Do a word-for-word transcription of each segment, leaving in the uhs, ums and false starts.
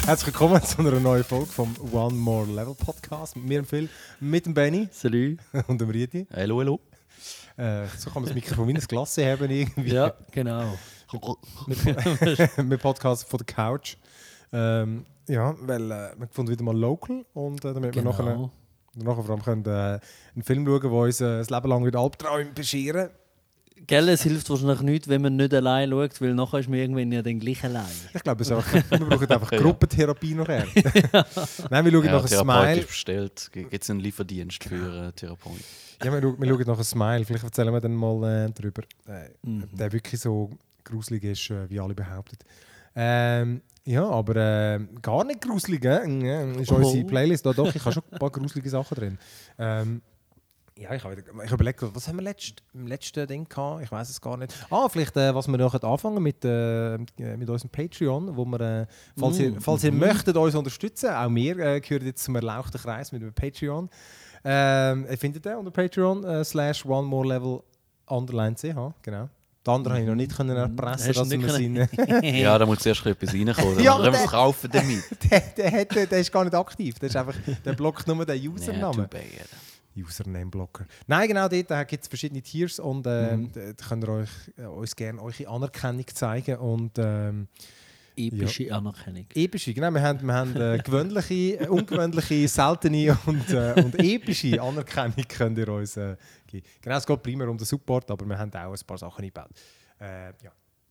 Herzlich willkommen zu einer neuen Folge vom One More Level Podcast. Mit mir, Phil, mit dem Benny. Salut. Und dem Riedi. Hallo, hallo. Äh, so kann man das Mikrofon wie ein Glas haben irgendwie. Ja, genau. Mit Podcast von der Couch. Ähm, ja, weil äh, wir gefunden wieder mal local und äh, damit Genau. wir nachher, nachher vor allem können, äh, einen Film schauen, der uns äh, das Leben lang wieder Albträume bescheren. Gell, es hilft wahrscheinlich nicht, wenn man nicht allein schaut, weil nachher ist man irgendwann ja dann gleich allein. Ich glaube, es ist einfach, wir brauchen einfach Gruppentherapie nachher. Nein, wir schauen Ja, nach einem therapeutisch Smile. bestellt. Gibt es einen Lieferdienst für äh, Therapeuten? Ja, wir, schauen- wir schauen nach einem Smile. Vielleicht erzählen wir dann mal äh, darüber. Äh, Mhm. ob der wirklich so gruselig ist, äh, wie alle behaupten. Ähm, ja, aber äh, gar nicht gruselig. Äh? Ja, ist unsere Oh. Playlist da doch. Ich habe schon ein paar gruselige Sachen drin. Ähm, ja, ich habe ich überlegt, was haben wir letzt, im letzten Ding gehabt? Ich weiß es gar nicht. Ah, vielleicht, äh, was wir noch anfangen mit, äh, mit unserem Patreon, wo wir, äh, falls, ihr, falls ihr möchtet, uns unterstützen, auch wir äh, gehören jetzt zum erlauchten Kreis mit dem Patreon. Ähm, ihr findet den unter Patreon äh, slash one more level underline ch, genau. Die anderen habe ich noch nicht können erpressen, Hast du dass wir nicht sind. Ja, da muss zuerst etwas reinkommen. Ja, Ja, dann der- kaufen damit. der, der, hat, der ist gar nicht aktiv. Der, ist einfach, der blockt nur den Ja, Username. too bad. Username-Blocker. Nein, genau dort gibt es verschiedene Tiers und ähm, Mhm. da könnt ihr euch, äh, uns gerne eure Anerkennung zeigen. Und ähm, Epische Anerkennung. epische, genau, wir haben, wir haben äh, gewöhnliche, äh, ungewöhnliche, seltene und, äh, und epische Anerkennung könnt ihr uns äh, geben. Genau, es geht primär um den Support, aber wir haben auch ein paar Sachen eingebaut. Äh, ja.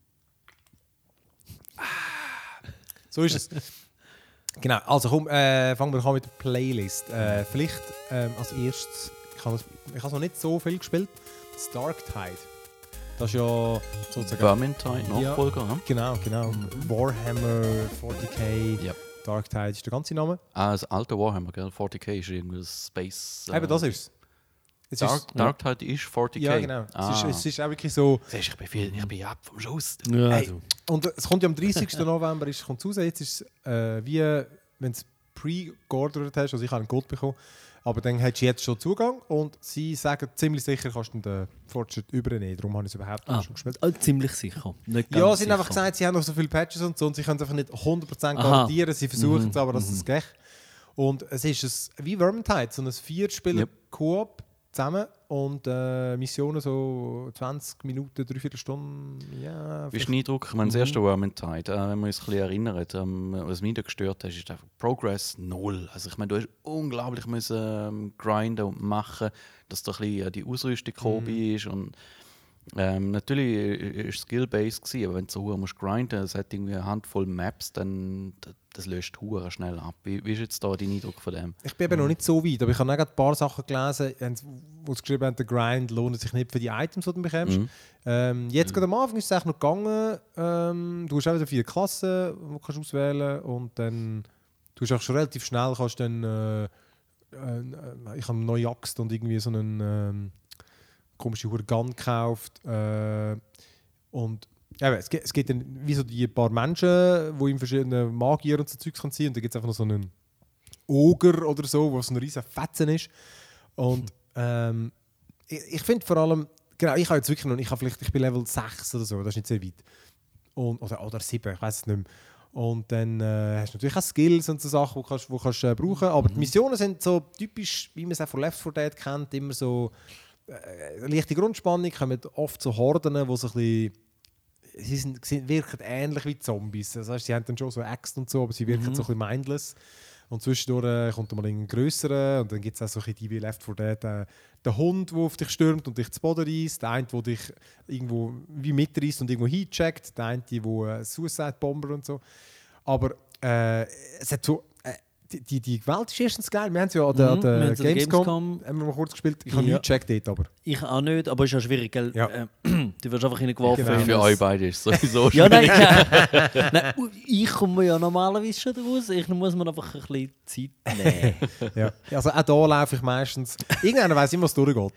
Ah, so ist es. Genau, also komm, äh, fangen wir an mit der Playlist. Äh, vielleicht ähm, als erstes, ich habe ich habe noch nicht so viel gespielt, das Dark Tide. Das ist ja sozusagen... Vermintide, Nachfolger. Ja. Genau, genau. Warhammer forty K, Ja. Dark Tide ist der ganze Name. Ah, das alte Warhammer, gell? forty K ist irgendwie Space. Äh, Eben, das ist es. Dark, ist, Dark Tide ist forty K. ja, genau. Ah. Es, ist, es ist auch wirklich so... Siehst, ich bin, viel, ich bin ab vom Schuss. Ja, Hey, du. und es kommt ja am dreißigsten November, ist, kommt raus. Jetzt ist es äh, wie, wenn du es pre-geordert hast, also ich habe einen Code bekommen, aber dann hast du jetzt schon Zugang und sie sagen ziemlich sicher, kannst du den Fortschritt übernehmen. Darum habe ich es überhaupt Ah, schon gespielt. ah, ziemlich sicher. Nicht ganz Ja, sie haben sicher. einfach gesagt, sie haben noch so viele Patches und so und sie können es einfach nicht hundert Prozent Aha. garantieren. Sie versuchen es Mhm, aber, dass mhm. es geht. Und es ist ein, wie Vermintide, so ein Vier-Spieler-Koop zusammen und äh, Missionen so zwanzig Minuten, dreiviertel Stunden. Ja, Bist du Eindruck? Ich meine, das Mhm. erste Vermintide, äh, wenn man uns ein bisschen erinnert, ähm, was mich da gestört hat, ist einfach Progress null. Also ich meine, du hast unglaublich müssen, ähm, grinden und machen, dass da ein bisschen äh, die Ausrüstung gekommen ist. Und, ähm, natürlich war es skill-based gewesen, aber wenn du so hure musst grinden, es hat irgendwie eine Handvoll Maps, dann d- das löst hure schnell ab. Wie, wie ist jetzt da dein Eindruck von dem? Ich bin eben noch nicht so weit, aber ich habe auch gerade ein paar Sachen gelesen, wo sie geschrieben haben, der Grind lohnt sich nicht für die Items, die du bekommst. Mhm. Ähm, jetzt gerade am Anfang ist es eigentlich noch gegangen. Ähm, du hast auch wieder vier Klassen, die du kannst auswählen und dann du hast auch schon relativ schnell kannst dann äh, äh, ich habe eine neue Axt und irgendwie so einen ähm, komischen Gun gekauft äh, und ja, es gibt, es gibt dann wie so die paar Menschen, die in verschiedenen Magier und so Zeugs kann ziehen und dann gibt es einfach noch so einen Oger oder so, wo so ein riesen Fetzen ist. Und ähm, ich, ich finde vor allem, genau, ich habe jetzt wirklich noch, ich habe vielleicht, ich bin Level sechs oder so, das ist nicht sehr weit. Und, oder, oder sieben, ich weiß es nicht mehr. Und dann äh, hast du natürlich auch Skills und so Sachen, die kannst, die kannst äh, brauchen. Aber die Missionen sind so typisch, wie man es auch von Left four Dead kennt, immer so äh, leichte Grundspannung, kommen oft so Horden, die so ein bisschen sie sind, sind, wirken ähnlich wie Zombies. Das heißt, sie haben dann schon so Äxte und so, aber sie wirken Mhm. so ein bisschen mindless. Und zwischendurch äh, kommt dann mal ein grösserer und dann gibt es auch so ein bisschen die wie Left four Dead, äh, der Hund, der auf dich stürmt und dich zu Boden reißt, der eine, der dich irgendwo wie mitreißt und irgendwo hincheckt, der eine, der äh, Suicide-Bomber und so. Aber äh, es hat so, äh, die, die, die Welt ist erstens geil. Wir haben es ja an der, an Mhm, der wir haben sie an der Gamescom, Gamescom. haben wir mal kurz gespielt. Ich habe Ja. nie gecheckt dort, aber Ich auch nicht, aber es ist ja schwierig, gell? Ja. Äh, du wirst einfach reingeworfen. Genau. in Für ein- euch beide ist es sowieso Ja, nein, schwierig. nein, nein, ich komme ja normalerweise schon raus. Ich muss mir einfach ein bisschen Zeit nehmen. ja. Also auch da laufe ich meistens. Irgendeiner weiss immer, was durchgeht.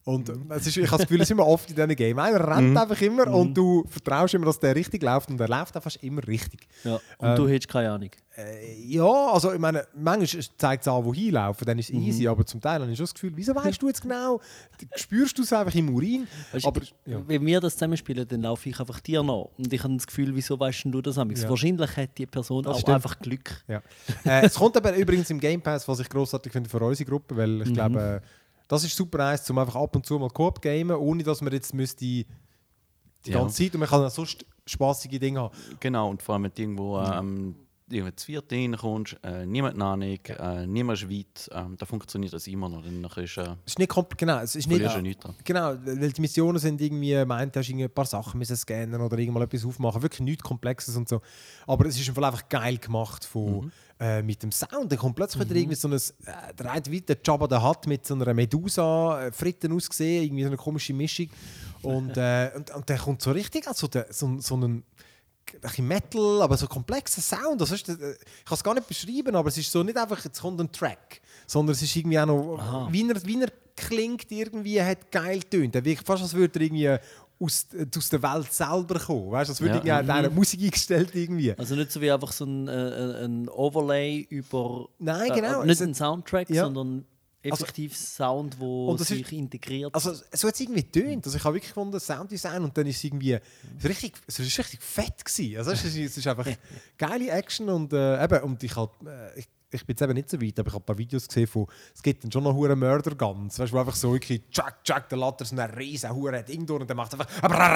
Und es ist, ich habe das Gefühl, es ist immer oft in diesen Games. Einer rennt Mhm. einfach immer und du vertraust immer, dass der richtig läuft und er läuft auch fast immer richtig. Ja. Und Ähm, du hättest keine Ahnung. Äh, ja, also ich meine, manchmal zeigt es an, wo hinlaufen, dann ist es easy, aber zum Teil habe ich schon das Gefühl, wieso weißt du jetzt genau? Spürst du es einfach im Urin? Weißt, Aber, ja. Wenn wir das zusammenspielen, dann laufe ich einfach dir nach. Und ich habe das Gefühl, wieso weißt denn du das amigs? Ja. Wahrscheinlich hat die Person Das auch stimmt. einfach Glück. Ja. äh, es kommt aber übrigens im Game Pass, was ich grossartig finde für unsere Gruppe, weil ich Mhm. glaube, äh, das ist super nice, um einfach ab und zu mal Coop gamen, ohne dass man jetzt müsste die Ja. ganze Zeit und man kann auch sonst spaßige Dinge haben. Genau, und vor allem, wenn du irgendwo ähm, irgendwie zu viert reinkommst, äh, niemand Ahnung, äh, niemand ist weit, ähm, da funktioniert das immer noch. Dann ist äh, Es ist nicht komplett, genau, es ist nicht, verlierst du nichts dran. genau, weil die Missionen sind irgendwie, meint, du hast irgendwie ein paar Sachen müssen scannen oder irgendwann etwas aufmachen, wirklich nichts Komplexes und so. Aber es ist im Fall einfach geil gemacht von, Mhm. äh, mit dem Sound. Dann kommt plötzlich wieder irgendwie so ein, äh, der eine wie der Jabba der Hutt mit so einer Medusa, äh, Fritten ausgesehen, irgendwie so eine komische Mischung. Und, äh, und, und dann kommt so richtig also der, so, so ein ein bisschen Metal, aber so komplexer Sound. Das ist, äh, ich kann es gar nicht beschreiben, aber es ist so nicht einfach, jetzt kommt ein Track, sondern es ist irgendwie auch noch, Aha. wie er, wie er klingt, irgendwie hat geil tönt. Er wirkt fast, als würde er irgendwie aus, aus der Welt selber kommen. Weißt du, als würde Ja. irgendwie auch eine Musik eingestellt irgendwie. Also nicht so wie einfach so ein, äh, ein Overlay über. Nein, genau. Äh, nicht Es- ein Soundtrack, Ja. sondern effektiv Sound, wo Und das sich ist- integriert. Also so hat es irgendwie tönt. Also ich habe wirklich gefunden, Sounddesign und dann ist es irgendwie es ist richtig, es ist richtig fett gewesen. Also es ist, es ist einfach geile Action und äh, eben, und ich halt, äh, ich, ich bin jetzt eben nicht so weit, aber ich habe ein paar Videos gesehen von, es gibt dann schon noch hure Mörder Guns, weißt du, wo einfach so wirklich tschack, tschack, der Latter so ein riesen hure Ding durch und der macht einfach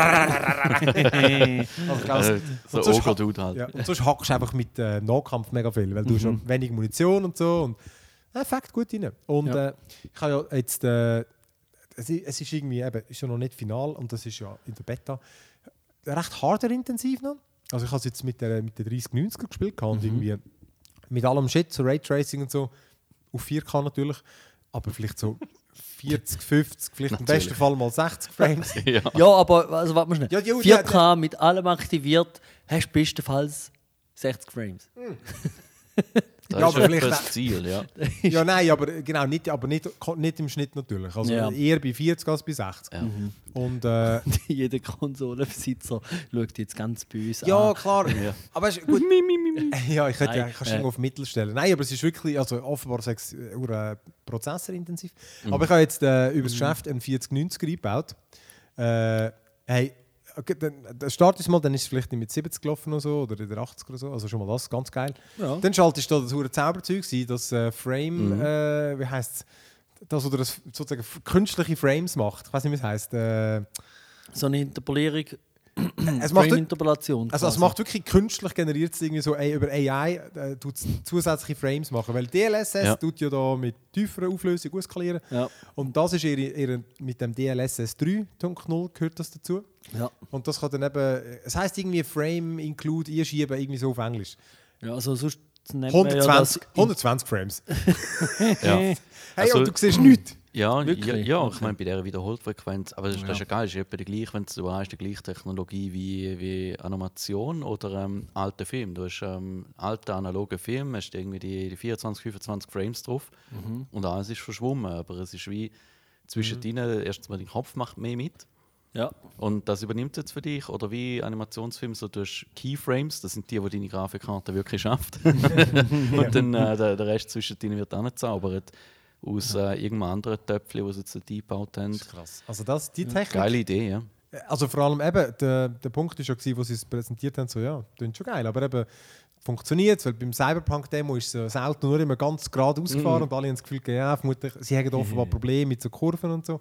also ich glaube, Äh, und so sonst ha- Ogre-Dude halt. ja, und sonst hackst du einfach mit äh, Nahkampf mega viel, weil du hast schon wenig Munition und so und äh, fängt gut rein. Und Ja. äh, ich habe ja jetzt äh, es, i- es ist irgendwie eben, ist ja noch nicht final und das ist ja in der Beta recht hardware-intensiv noch. Also ich habe es jetzt mit der, mit der dreißig neunzig gespielt gehabt und irgendwie mit allem Shit, so Raytracing und so, auf vier K natürlich, aber vielleicht so vierzig, fünfzig, vielleicht im Natürlich. besten Fall mal sechzig Frames. Ja. ja, aber also, warte mal schnell. Ja, ja, vier K mit allem aktiviert, hast du bestenfalls sechzig Frames. Das Ja, ist aber etwa vielleicht- das Ziel, ja. Ja, nein, aber genau, nicht, aber nicht, nicht im Schnitt natürlich. Also Ja. eher bei vierzig als bei sechzig. Ja. Und äh, Jeder Konsolenbesitzer schaut jetzt ganz böse ja, an. klar. Ja. Aber es ist gut. Ja, ich könnte ja, Nein, ich kann äh. irgendwo auf Mittel stellen. Nein, aber es ist wirklich, also offenbar sechs Uhr prozessorintensiv. Mhm. Aber ich habe jetzt äh, über das Geschäft einen vierzig neunzig eingebaut. Äh, hey, okay, dann, dann startest du mal, dann ist es vielleicht nicht mit siebzig gelaufen oder so, oder in der achtzig oder so. Also schon mal das, ganz geil. Ja. Dann schaltest du da das hure Zauberzeug ein, das äh, Frame, Mhm. äh, wie heisst es? Das, oder das sozusagen f- künstliche Frames macht. Ich weiß nicht, wie es heisst. Äh, So eine Interpolierung, es macht, Frame-Interpolation. also es quasi. macht wirklich künstlich generiert es irgendwie so ey, über A I äh, tut's zusätzliche Frames machen, weil D L S S Ja. tut ja da mit tieferer Auflösung auskalieren Ja, und das ist ihre, ihre, mit dem D L S S drei Punkt null gehört das dazu ja. und das kann dann eben, es heisst irgendwie Frame Include einschieben irgendwie so auf Englisch. ja, also sonst nennt man ja hundertzwanzig, das hundertzwanzig Frames. Ja. Hey, Also- und du siehst nichts. Ja, ja, Wirklich? ja, Okay. ich meine, bei dieser Wiederholfrequenz, aber das ist, das ist Ja. ja geil, es ist etwa die gleiche, wenn du hast, die gleiche Technologie wie, wie Animation oder ähm, alte Film. Du hast ähm, alte analoge Film, hast irgendwie die, die vierundzwanzig, fünfundzwanzig Frames drauf Mhm. und alles ist verschwommen, aber es ist wie zwischen Mhm. denen, erstens mal dein Kopf macht mehr mit Ja, und das übernimmt es jetzt für dich oder wie Animationsfilm, so du hast Keyframes, das sind die, die deine Grafikkarte wirklich schafft und dann äh, der, der Rest zwischen denen wird angezaubert aus äh, irgendeinem anderen Töpfchen, das sie jetzt eingebaut haben. Das ist krass. Also das, die Technik, Geile Idee, ja. also vor allem eben, der, der Punkt war ja, gewesen, wo sie es präsentiert haben, so ja, klingt schon geil, aber eben funktioniert es, weil beim Cyberpunk-Demo ist so das Auto nur immer ganz gerade ausgefahren Mhm. und alle haben das Gefühl, ja, vermutlich, sie haben offenbar Probleme mit so Kurven und so.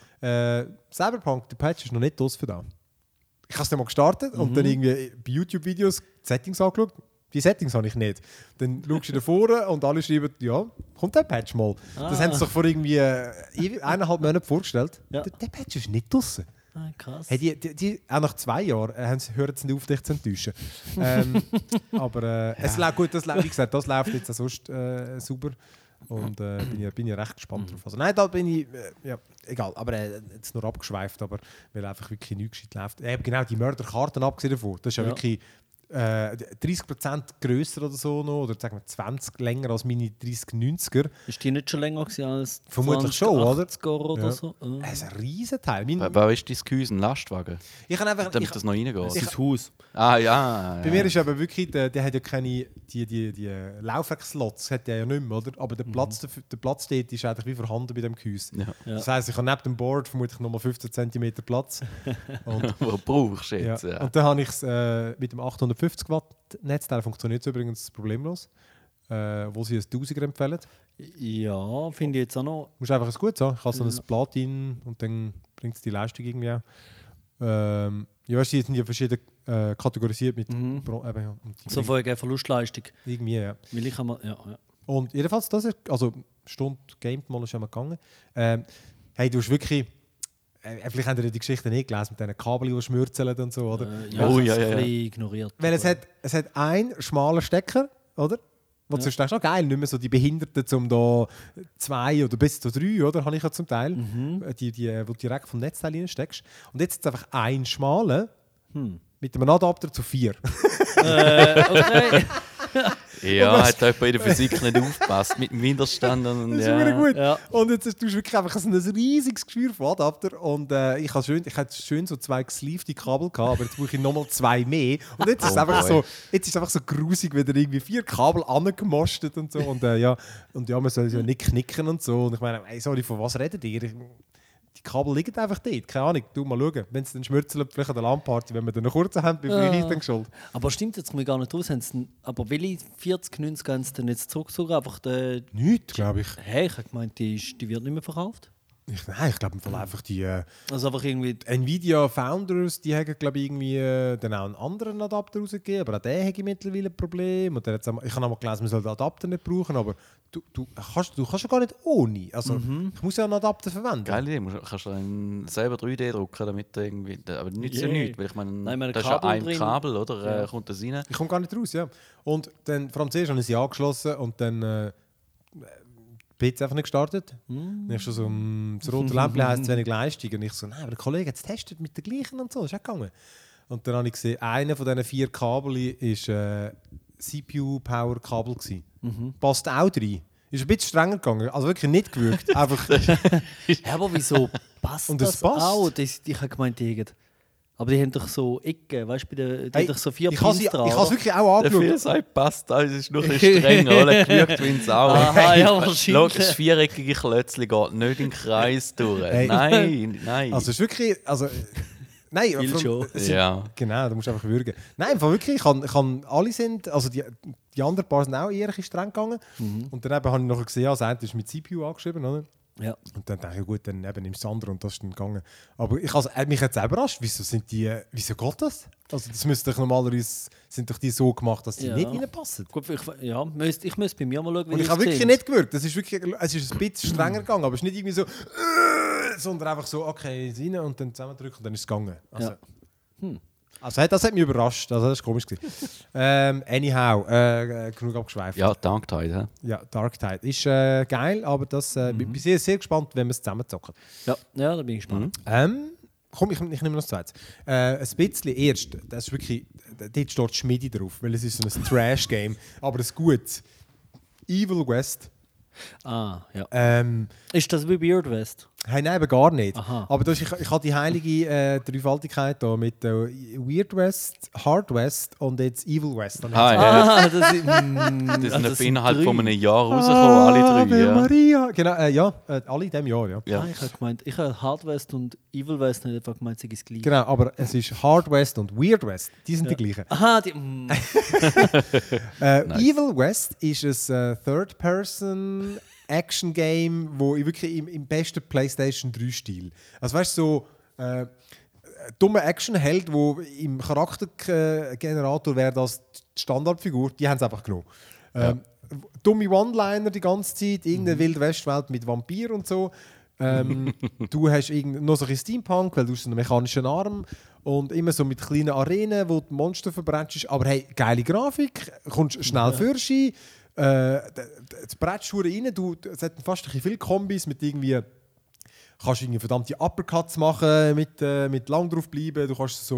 ja. Äh, Cyberpunk, der Patch ist noch nicht aus für da. Ich habe es dann mal gestartet und dann irgendwie bei YouTube-Videos die Settings angeschaut. Die Settings habe ich nicht. Dann schaust du davor und alle schreiben, ja, kommt der Patch mal. Das Ah. haben sie doch vor irgendwie äh, eineinhalb Monaten vorgestellt. Ja. Der, der Patch ist nicht draussen. Ah, krass. Hey, die, die, die, auch nach zwei Jahren äh, haben sie, hören sie nicht auf, dich zu enttäuschen. ähm, aber äh, es läuft gut, das, läuft- wie gesagt, das läuft jetzt auch sonst äh, super. Und äh, bin, ich, bin ich recht gespannt drauf. Also nein, da bin ich, äh, ja, egal, aber äh, jetzt nur abgeschweift, aber weil einfach wirklich nichts gescheit läuft. Äh, genau, die Mörderkarten abgesehen davon, das ist ja, Ja. wirklich äh, dreißig Prozent grösser oder so noch, oder sagen wir zwanzig länger als meine dreißig neunziger. Ist die nicht schon länger gewesen als Vermutlich schon, oder? achtziger oder Ja. so? Oh. Das ist ein Riesenteil. Mein, Wer wer ist dein Gehäuse? Ein Lastwagen? ich kann einfach, Damit ich, das noch reingeht. Das Haus. Ah ja. bei mir ist aber wirklich, der, der hat ja keine, die, die, die Laufwerkslots hat der ja nicht mehr, oder? Aber der Platz, der, der Platz dort ist eigentlich wie vorhanden bei dem Gehäuse. Ja. Ja. Das heisst, ich habe neben dem Board vermutlich nochmal fünfzehn Zentimeter Platz. Und, Was brauchst du ja. jetzt? Ja. Und dann habe ich es äh, mit dem achthundertfünfzig Watt Netzteil, funktioniert es übrigens problemlos, äh, wo sie ein Tausiger empfehlen. Ja, finde ich jetzt auch noch. Du musst einfach ein gutes haben. Ich habe so Ja. ein Platin und dann bringt es die Leistung irgendwie auch. Ähm, ja, weißt du, die sind ja verschieden äh, kategorisiert mit Mhm. Bro- eben, ja, und die So bringen von Verlustleistung. irgendwie, ja. Weil ich einmal, ja, ja. Und jedenfalls, das ist, also Stunde gamed mal ist schon mal gegangen. Ähm, hey, du hast wirklich, äh, vielleicht habt ihr die Geschichte nicht gelesen mit diesen Kabel, die schmürzeln und so, oder? Äh, ja, Oh, ich ja, habe es ja, ein ja. bisschen ignoriert. Weil es aber- hat, es hat einen schmalen Stecker, oder? Wo Ja. du denkst, oh geil, nicht mehr so die Behinderten, um da zwei oder bis zu drei, oder? Habe ich ja zum Teil. Mhm. Äh, Die, die, wo du direkt vom Netzteil reinsteckst. Und jetzt ist es einfach ein schmaler Hm. mit einem Adapter zu vier. äh, okay. Ja, Und das- hat jemand in der Physik nicht aufgepasst mit dem Widerstand. Und, Das ist ja. wirklich gut. Ja. Und jetzt hast du wirklich einfach so ein riesiges Geschwür von Adapter. Und äh, ich, habe schön, ich hatte schön so zwei gesleevte Kabel gehabt, aber jetzt brauche ich nochmal zwei mehr. Und jetzt ist es Oh einfach boy. so, jetzt ist es einfach so grusig, wieder irgendwie vier Kabel angemostet und so. Und äh, ja, und ja, man soll ja nicht knicken und so. Und ich meine, ey, sorry, von was redet ihr? Ich, die Kabel liegen einfach dort. Keine Ahnung, du mal schauen. Wenn es dann schmürzelt, vielleicht an der LAN-Party, wenn wir dann noch kurz haben, bin Ja. ich dann geschuld. Aber stimmt jetzt mir gar nicht raus. Haben sie denn- Aber welche vierzig, neunzig haben sie denn jetzt zurückgezogen? Einfach der. Nichts, glaube ich. Hey, ich habe gemeint, die, ist, die wird nicht mehr verkauft. ich. Nein, ich glaube im Fall einfach die äh, Also einfach irgendwie. Nvidia Founders, die haben glaube ich irgendwie äh, dann auch einen anderen Adapter rausgegeben, aber auch der hat mittlerweile ein Problem. Und dann hat's auch, ich habe auch mal gelesen, man soll den Adapter nicht brauchen, aber du, du, kannst, du kannst ja gar nicht ohne. Also ich muss ja einen Adapter verwenden. Geile Idee, du kannst du dann selber drei D drucken, damit du irgendwie. Aber nichts ja Yeah. nichts, weil ich meine, Nein, ich meine, da ist ja Kabel ein drin. Kabel, oder? Ja. Äh, kommt das rein? Ich komme gar nicht raus, ja. Und dann, vor allem zuerst habe ich sie angeschlossen und dann äh, P C einfach nicht gestartet. Hm. Dann ich schon so, mm, das rote Lämpchen heisst zu wenig Leistung. Und ich so, nein, aber der Kollege hat es getestet mit den gleichen und so, ist auch gegangen. Und dann habe ich gesehen, einer von diesen vier Kabel war äh, C P U-Power-Kabel. Mhm. Passt auch rein. Ist ein bisschen strenger gegangen, also wirklich nicht gewürgt. Einfach, Ja, aber wieso passt Und es das passt. auch? Das, ich habe gemeint, die haben- aber die haben doch so Ecken, weißt du, bei der, die Hey, haben doch so vier ich habe sie- Pins dran. ich habe es oder? wirklich auch Der viel angeschaut. sagt, passt, das ist nur ein bisschen strenger, oder? Gewürgt wie ein Sau. Aha, ja, Schau, wahrscheinlich. das viereckige Klötzchen geht nicht in den Kreis durch. Hey. Nein, nein. Also es ist wirklich, also, äh, nein, Will vor- schon. es sind- ja. Genau, du musst einfach würgen. Nein, im Fall wirklich, ich kann, ich kann, alle sind, also die, die anderen paar sind auch eher ein bisschen streng gegangen. Mhm. Und dann eben habe ich noch gesehen, das eine ist mit C P U angeschrieben, oder? Ja. Und dann dachte ich, gut, dann eben nimmst du das andere und das ist dann gegangen. Aber ich has, hat mich jetzt auch überrascht, wieso sind die, wieso geht das? Also das müsste doch normalerweise, sind doch die so gemacht, dass die Ja. nicht reinpassen. Gut, ich, ja, müsst, ich müsste bei mir mal schauen, wie Und ich das habe wirklich sehen. nicht gewürgt. Das ist wirklich, es ist ein bisschen strenger gegangen, aber es ist nicht irgendwie so, äh, sondern einfach so, okay, rein und dann zusammendrücken und dann ist es gegangen. Also, Ja. Hm. also das hat mich überrascht, also das war komisch. gewesen. ähm, anyhow, äh, äh, genug abgeschweift. Ja, Dark Tide, hä? Ja, Dark Tide ist äh, geil, aber das, äh, Mhm. ich bin sehr, sehr gespannt, wenn wir es zusammenzocken. Ja, ja, da bin ich gespannt. Ähm, komm, ich, ich nehme noch das Zweites. Äh, ein bisschen erst, das ist wirklich, dort steht Schmidi drauf, weil es ist so ein Trash-Game, aber es gut. Evil West. Ah, ja. Ähm, Ist das wie Weird West? Hey, nein, eben gar nicht. Aha. Aber das ist, ich, ich habe die heilige äh, Dreifaltigkeit da mit äh, Weird West, Hard West und jetzt Evil West. Und Ah, ja. Ah, das ist. Mm, Die sind also etwa das sind innerhalb drei. von einem Jahr rausgekommen, alle drei. Ave Ja. Maria. Genau, äh, ja, äh, alle in diesem Jahr, ja. Ja. Ah, ich habe gemeint, ich habe Hard West und Evil West nicht einfach gemeint, sie ist gleich. Genau, aber es ist Hard West und Weird West. Die sind Ja. die gleichen. Aha, die. Mm. Äh, Nice. Evil West ist ein äh, Third-Person Action-Game, wo ich wirklich im, im besten PlayStation drei Stil. Also weißt du, so äh, dumme Action-Held, wo im Charaktergenerator wäre das die Standardfigur, die haben es einfach genommen. Ähm, dumme One-Liner die ganze Zeit, irgendeine Mhm. wilde Westwelt mit Vampir und so. Ähm, du hast irgend, noch so ein bisschen Steampunk, weil du hast einen mechanischen Arm und immer so mit kleinen Arenen, wo die Monster verbrennst. Aber hey, geile Grafik, kommst schnell Ja. für sie. Äh, das brennst du rein, du, es hat fast ein bisschen viele Kombis mit irgendwie, kannst irgendwie verdammte Uppercuts machen, mit, äh, mit lang drauf bleiben, du kannst so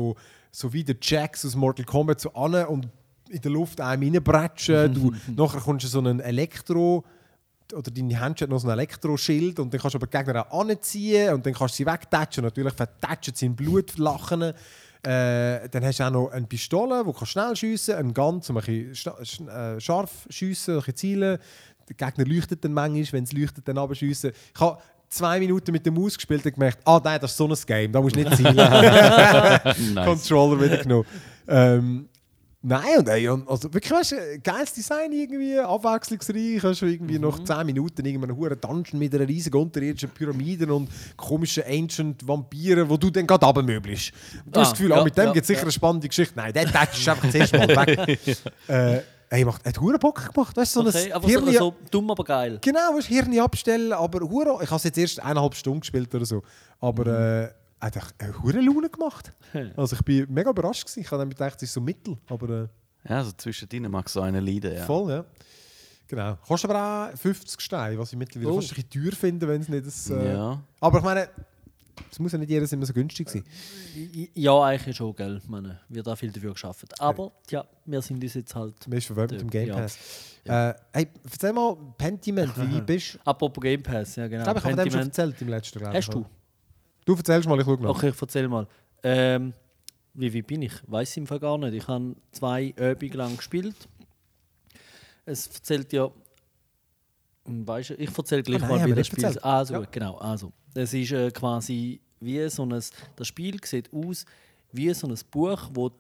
so wie der Jax aus Mortal Kombat so an und in der Luft einem reinbretschen. Du, nachher kommst du so einen Elektro- oder deine Hand hat noch so ein Elektroschild und dann kannst du aber die Gegner auch anziehen und dann kannst du sie wegtatschen. Natürlich vertatschen sie in Blut lachen. Äh, dann hast du auch noch eine Pistole, die schnell schiessen kann, einen Gun, um ein bisschen sch- äh, scharf schiessen, ein bisschen zielen. Der Gegner leuchtet dann manchmal, wenn es leuchtet, dann abschiessen. Ich habe zwei Minuten mit der Maus gespielt und gemerkt, ah nein, das ist so ein Game, da musst du nicht zielen. Nice. Controller wieder genommen. Ähm, Nein, und ey, und also wirklich, weißt du, geiles Design irgendwie, abwechslungsreich. Hast du irgendwie mhm. nach zehn Minuten irgendeinen hohen Dungeon mit einer riesigen unterirdischen Pyramide und komischen Ancient Vampiren, wo du dann gerade runtermöblichst. Du ah, hast das Gefühl, ja, ah, mit dem ja, gibt es sicher ja. eine spannende Geschichte. Nein, der Touch ist einfach zuerst mal weg. äh, Ey, macht, hat hure Bock gemacht, weißt du, so okay, ein aber Hirn, so, so dumm, aber geil. Genau, weißt, Hirn abstellen, aber hure. Ich habe es jetzt erst eineinhalb Stunden gespielt oder so, aber mhm. äh, hat eine hure Laune gemacht. Also ich bin mega überrascht gewesen. Ich habe damit gedacht, es ist so mittel, aber äh, ja, also zwischen denen mag so eine leiden, ja. Voll, ja. Genau. Kostet aber auch fünfzig Steine, was ich mittlerweile oh. fast ein bisschen teuer finde, wenn es nicht das... Äh, ja. Aber ich meine, es muss ja nicht jedes immer so günstig sein. Ja, eigentlich schon, gell. Ich meine, wird auch viel dafür geschafft. Aber ja, wir sind uns jetzt halt... Wir sind verwöhnt mit dem Game Pass. Ja. Äh, hey, erzähl mal, Pentiment, wie weit bist du? Apropos Game Pass, ja genau. Ich glaube, ich habe von dem schon erzählt im letzten Jahr. Hast du? Du erzählst mal, ich schaue nach. Okay, ich erzähl mal. Ähm, wie weit bin ich? Weiß ich im Fall gar nicht. Ich habe zwei Übungen lang gespielt. Es erzählt ja... Weißt du, ich erzähle gleich oh nein, mal, wie das Spiel ist. Also, ja. genau. Also, es ist äh, quasi wie so ein... Das Spiel sieht aus wie so ein Buch, das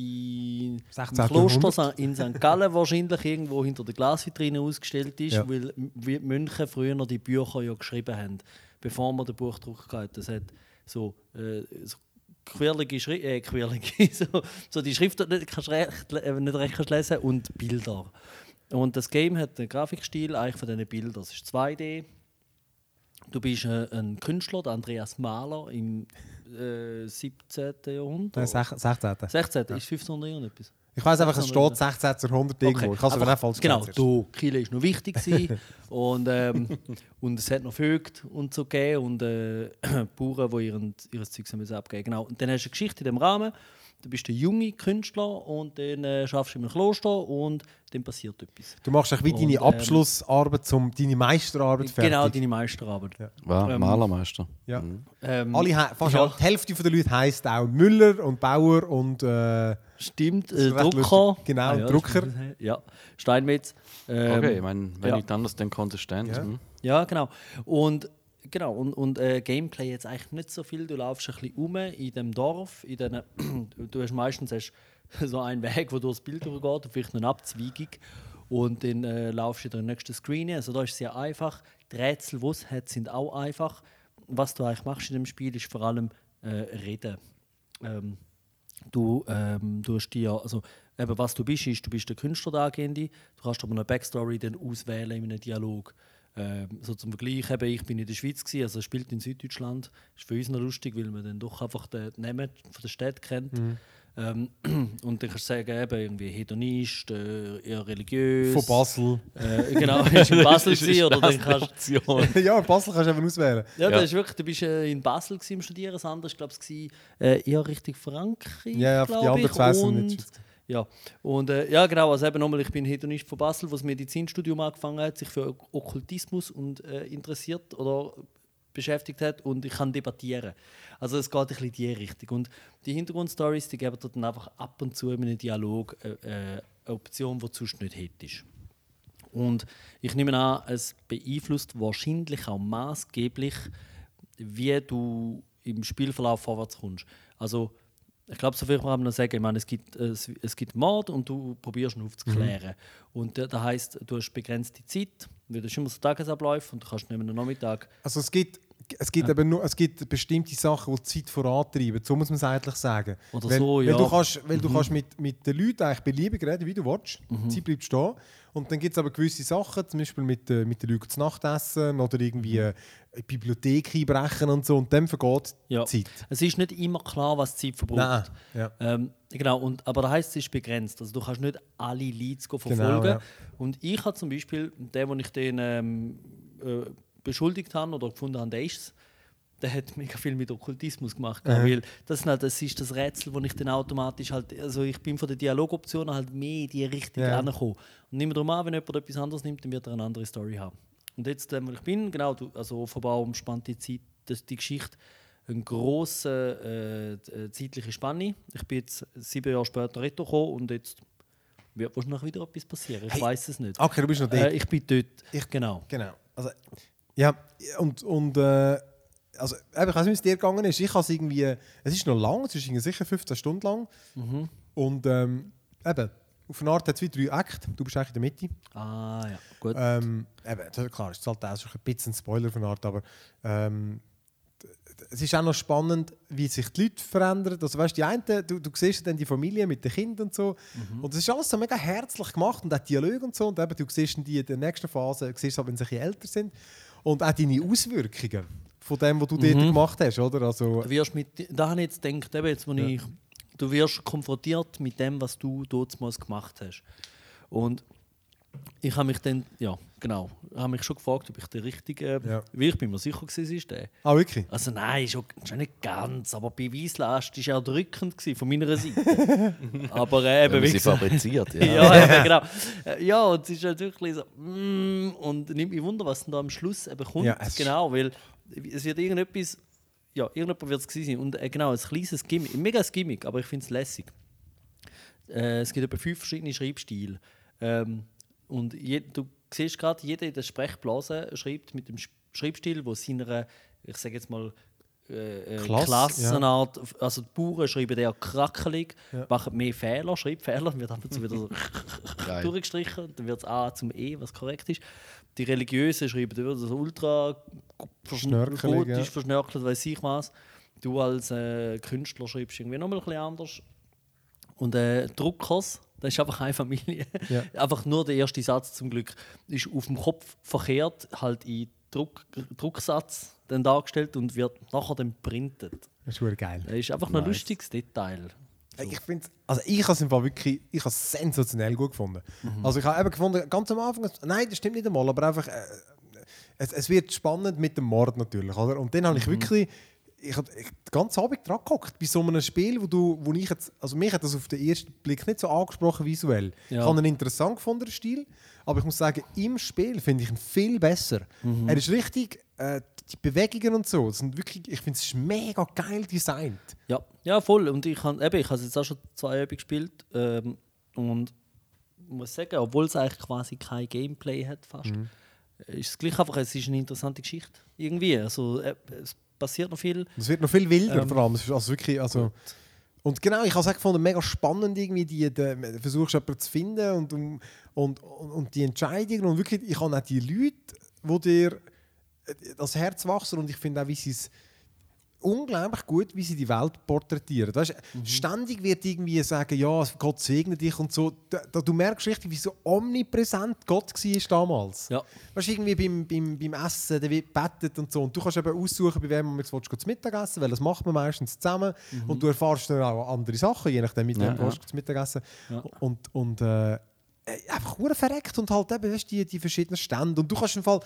in im Kloster in Sankt Gallen wahrscheinlich irgendwo hinter der Glasvitrine ausgestellt ist, ja. weil die Mönche früher noch die Bücher ja geschrieben haben, bevor man den Buchdruck hatte. Das hat so, äh, so quirlige Schrift, äh, quirlige, so, so die Schrift, die du nicht recht, nicht recht kannst lesen und Bilder. Und das Game hat einen Grafikstil eigentlich von diesen Bildern. Das ist zwei D. Du bist äh, ein Künstler, der Andreas Mahler im äh, siebzehnten. Jahrhundert. Nein, sechzehnten. sechzehnten. Ja. Ist fünfzehnhundert irgendetwas? Ich weiss einfach, es steht sechzehnten. Jahrhundert irgendwo. Okay. Ich kann es aber nicht falsch Genau, da Kiel war noch wichtig. und, ähm, und es hat noch Vögel und so gegeben und äh, Bauern, die ihren, ihr Zeug abgeben. Genau. Und dann hast du eine Geschichte in diesem Rahmen. Du bist ein junger Künstler und dann äh, schaffst du in einem Kloster und dann passiert etwas. Du machst auch wie deine ähm, Abschlussarbeit, um deine Meisterarbeit fertig. Genau, deine Meisterarbeit. Ja. Wow, ähm, Malermeister. Ja. Mhm. Ähm, Alle, fast ja. Die Hälfte der Leute heisst auch Müller und Bauer und äh, stimmt, äh, Drucker. Genau, ah, ja, Drucker. Ja, Steinmetz. Ähm, okay, ich meine, wenn ja. nicht anders, dann konsistent. Ja. Hm. ja, genau. Und Genau, und, und äh, Gameplay jetzt eigentlich nicht so viel. Du laufst ein bisschen rum in dem Dorf. In den, du hast meistens hast so einen Weg, der durchs Bild durchgeht, vielleicht eine Abzweigung. Und dann äh, laufst du in den nächsten Screen. Also da ist es sehr einfach. Die Rätsel, die es hat, sind auch einfach. Was du eigentlich machst in dem Spiel, ist vor allem äh, reden. Ähm, du, ähm, du hast dir, also eben, was du bist, ist, du bist der Künstler der Agenda. Du kannst aber eine Backstory dann auswählen in einem Dialog. Ähm, so zum Vergleich, eben, ich bin in der Schweiz gewesen, also spielt in Süddeutschland. Ist für uns noch lustig, weil man dann doch einfach den Namen von der Stadt kennt. Mhm. Ähm, und dann kannst du sagen, eben, irgendwie Hedonist, äh, eher religiös. Von Basel. Äh, genau, ist in Basel gewesen, oder dann kannst ja, in Basel kannst du einfach auswählen. Ja, das ist wirklich, du bist äh, in Basel gewesen, im Studieren, das andere, ich glaube, es war äh, eher Richtung Frankreich, ja, ja, die anderen zwei sind nicht. Ja, und äh, ja genau, also eben nochmal, ich bin Hedonist von Basel, was Medizinstudium angefangen hat, sich für Okkultismus und, äh, interessiert oder beschäftigt hat und ich kann debattieren. Also es geht ein bisschen in diese Richtung. Und die Hintergrundstories, die geben dann einfach ab und zu in einem Dialog äh, eine Option, die du sonst nicht hättest. Und ich nehme an, es beeinflusst wahrscheinlich auch maßgeblich, wie du im Spielverlauf vorwärts kommst. Also ich glaube, so viel kann man noch sagen. Ich meine, es gibt, es, es gibt Mord und du probierst ihn aufzuklären. Mhm. Und das heisst, du hast begrenzte Zeit, weil das ist immer so Tagesabläufe und du kannst nicht mehr am Nachmittag. Also es gibt, es gibt, ja. eben nur, es gibt bestimmte Sachen, die die Zeit vorantreiben. So muss man es eigentlich sagen. Oder weil, so, ja. Weil du kannst, weil mhm. du kannst mit, mit den Leuten eigentlich beliebig reden, wie du willst. Mhm. Die Zeit bleibt stehen. Und dann gibt es aber gewisse Sachen, zum Beispiel mit, äh, mit den Leuten zu Nacht essen oder irgendwie äh, die Bibliothek einbrechen und so. Und dann vergeht ja. die Zeit. Es ist nicht immer klar, was die Zeit verbraucht. Nein. Ja. Ähm, genau, und, aber das heisst, es ist begrenzt. Also du kannst nicht alle Leads verfolgen. Genau, ja. Und ich habe zum Beispiel, den, den ich den ähm, äh, beschuldigt habe oder gefunden habe, der ist es, der hat mega viel mit Okkultismus gemacht. Mhm. Mhm. Weil das, halt, das ist das Rätsel, wo ich dann automatisch halt, also ich bin von der Dialogoptionen halt mehr in die Richtung Ja. angekommen. Und nicht mehr darum an, wenn jemand etwas anderes nimmt, dann wird er eine andere Story haben. Und jetzt, ähm, wo ich bin, genau, du, also offenbar umspannt die Zeit, dass die Geschichte eine grosse äh, zeitliche Spanne. Ich bin jetzt sieben Jahre später retour gekommen und jetzt wird wahrscheinlich wieder etwas passieren. Ich Hey. weiß es nicht. Okay, du bist noch dort. Äh, ich bin dort. Ich- genau. Genau. Also, ja, und, und äh, also, eben, ich weiß nicht, wie es dir gegangen ist. Ich habe es irgendwie, es ist noch lang, es ist irgendwie sicher fünfzehn Stunden lang. Mhm. Und ähm, eben, auf eine Art hat es wie drei Akte. Du bist eigentlich in der Mitte. Ah ja, gut. Ähm, eben, das ist klar, es ist halt auch so ein bisschen ein Spoiler von Art, aber ähm, d- d- es ist auch noch spannend, wie sich die Leute verändern. Also, weißt, die einen, du, du siehst dann die Familie mit den Kindern und so. Mhm. Und es ist alles so mega herzlich gemacht und auch Dialog und so. Und eben, du siehst dann die in der nächsten Phase, siehst halt, wenn sie ein bisschen älter sind. Und auch deine Auswirkungen von dem, was du dort Mhm. gemacht hast, oder? Also, Du wirst mit, da habe ich jetzt gedacht, eben jetzt, wo Ja. ich, du wirst konfrontiert mit dem, was du damals gemacht hast. Und ich habe mich dann, ja, genau, habe mich schon gefragt, ob ich der Richtige, Ja. weil ich bin mir sicher gewesen, es ist der. ah, wirklich? Also nein, schon, schon nicht ganz, aber die Beweislast war erdrückend gewesen, von meiner Seite. aber äh, eben, Wenn man wie sie gesagt, fabriziert, ja. ja, eben, genau. Äh, Ja, und es ist halt wirklich so, mm, und nimmt mich Wunder, was denn da am Schluss eben kommt. Ja, es- Genau, weil es wird irgendetwas, ja, irgendjemand wird es gewesen sein. Und äh, genau, ein kleines Gimmick, ein mega Gimmick, aber ich finde es lässig. Äh, es gibt etwa fünf verschiedene Schreibstile. Ähm, und je, du siehst gerade, jeder in der Sprechblase schreibt mit dem Sch- Schreibstil, wo seiner, ich sage jetzt mal, äh, äh, Klasse, Klassenart, also die Bauern schreiben eher krackelig, Ja. machen mehr Fehler, Schreibfehler, wird ab und zu wieder so Geil. durchgestrichen, dann wird es A zum E, was korrekt ist. Die Religiösen schreiben dann wieder so ultra Schnörkelig, gotisch, ja. verschnörkelt, weiß ich was. Du als äh, Künstler schreibst irgendwie nochmal ein bisschen anders. Und äh, Druckers, das ist einfach eine Familie. Ja. Einfach nur der erste Satz zum Glück ist auf dem Kopf verkehrt, halt in Druck, Drucksatz dann dargestellt und wird nachher dann printet. Das ist verdammt geil. Das ist einfach noch ein Nice. lustiges Detail. Ich finde, also ich habe es im Fall wirklich, ich habe es sensationell gut gefunden. Also ich habe eben gefunden, ganz am Anfang, nein, das stimmt nicht einmal, aber einfach, äh, es, es wird spannend mit dem Mord natürlich, oder? Und dann habe ich wirklich, ich habe ich, den ganzen Abend dran gehockt bei so einem Spiel, wo du, wo ich jetzt, also mich hat das auf den ersten Blick nicht so angesprochen visuell. Ja. Ich habe ihn interessant gefunden, den Stil, aber ich muss sagen, im Spiel finde ich ihn viel besser. Er ist richtig, äh, die Bewegungen und so, das sind wirklich, ich finde es ist mega geil designt. Ja, ja voll. Und ich habe eben, ich habe jetzt auch schon zwei Übungen gespielt ähm, und muss sagen, obwohl es eigentlich quasi kein Gameplay hat fast, ist es gleich einfach, es ist eine interessante Geschichte irgendwie. Also äh, es passiert noch viel. Es wird noch viel wilder Ähm, vor allem. Es ist also wirklich, also, und genau, ich habe es auch gefunden, mega spannend irgendwie, die, die, du versuchst jemanden zu finden und, und, und, und die Entscheidungen und wirklich, ich habe auch die Leute, die dir das Herz wachsen und ich finde auch, wie sie es unglaublich gut, wie sie die Welt porträtieren. Weißt, Mhm. Ständig wird irgendwie sagen, ja, Gott segne dich und so. Da, da, du merkst richtig, wie so omnipräsent Gott war damals. Ja. Weißt du, irgendwie beim, beim, beim Essen, der wird bettet und so. Und du kannst eben aussuchen, bei wem du zum Mittagessen, weil das macht man meistens zusammen. Und du erfährst dann auch andere Sachen, je nachdem, mit Ja, wem du ja. zum Mittagessen. Ja. Und, und äh, einfach hure verreckt und halt eben, weißt, die, die verschiedenen Stände. Und du kannst im Fall,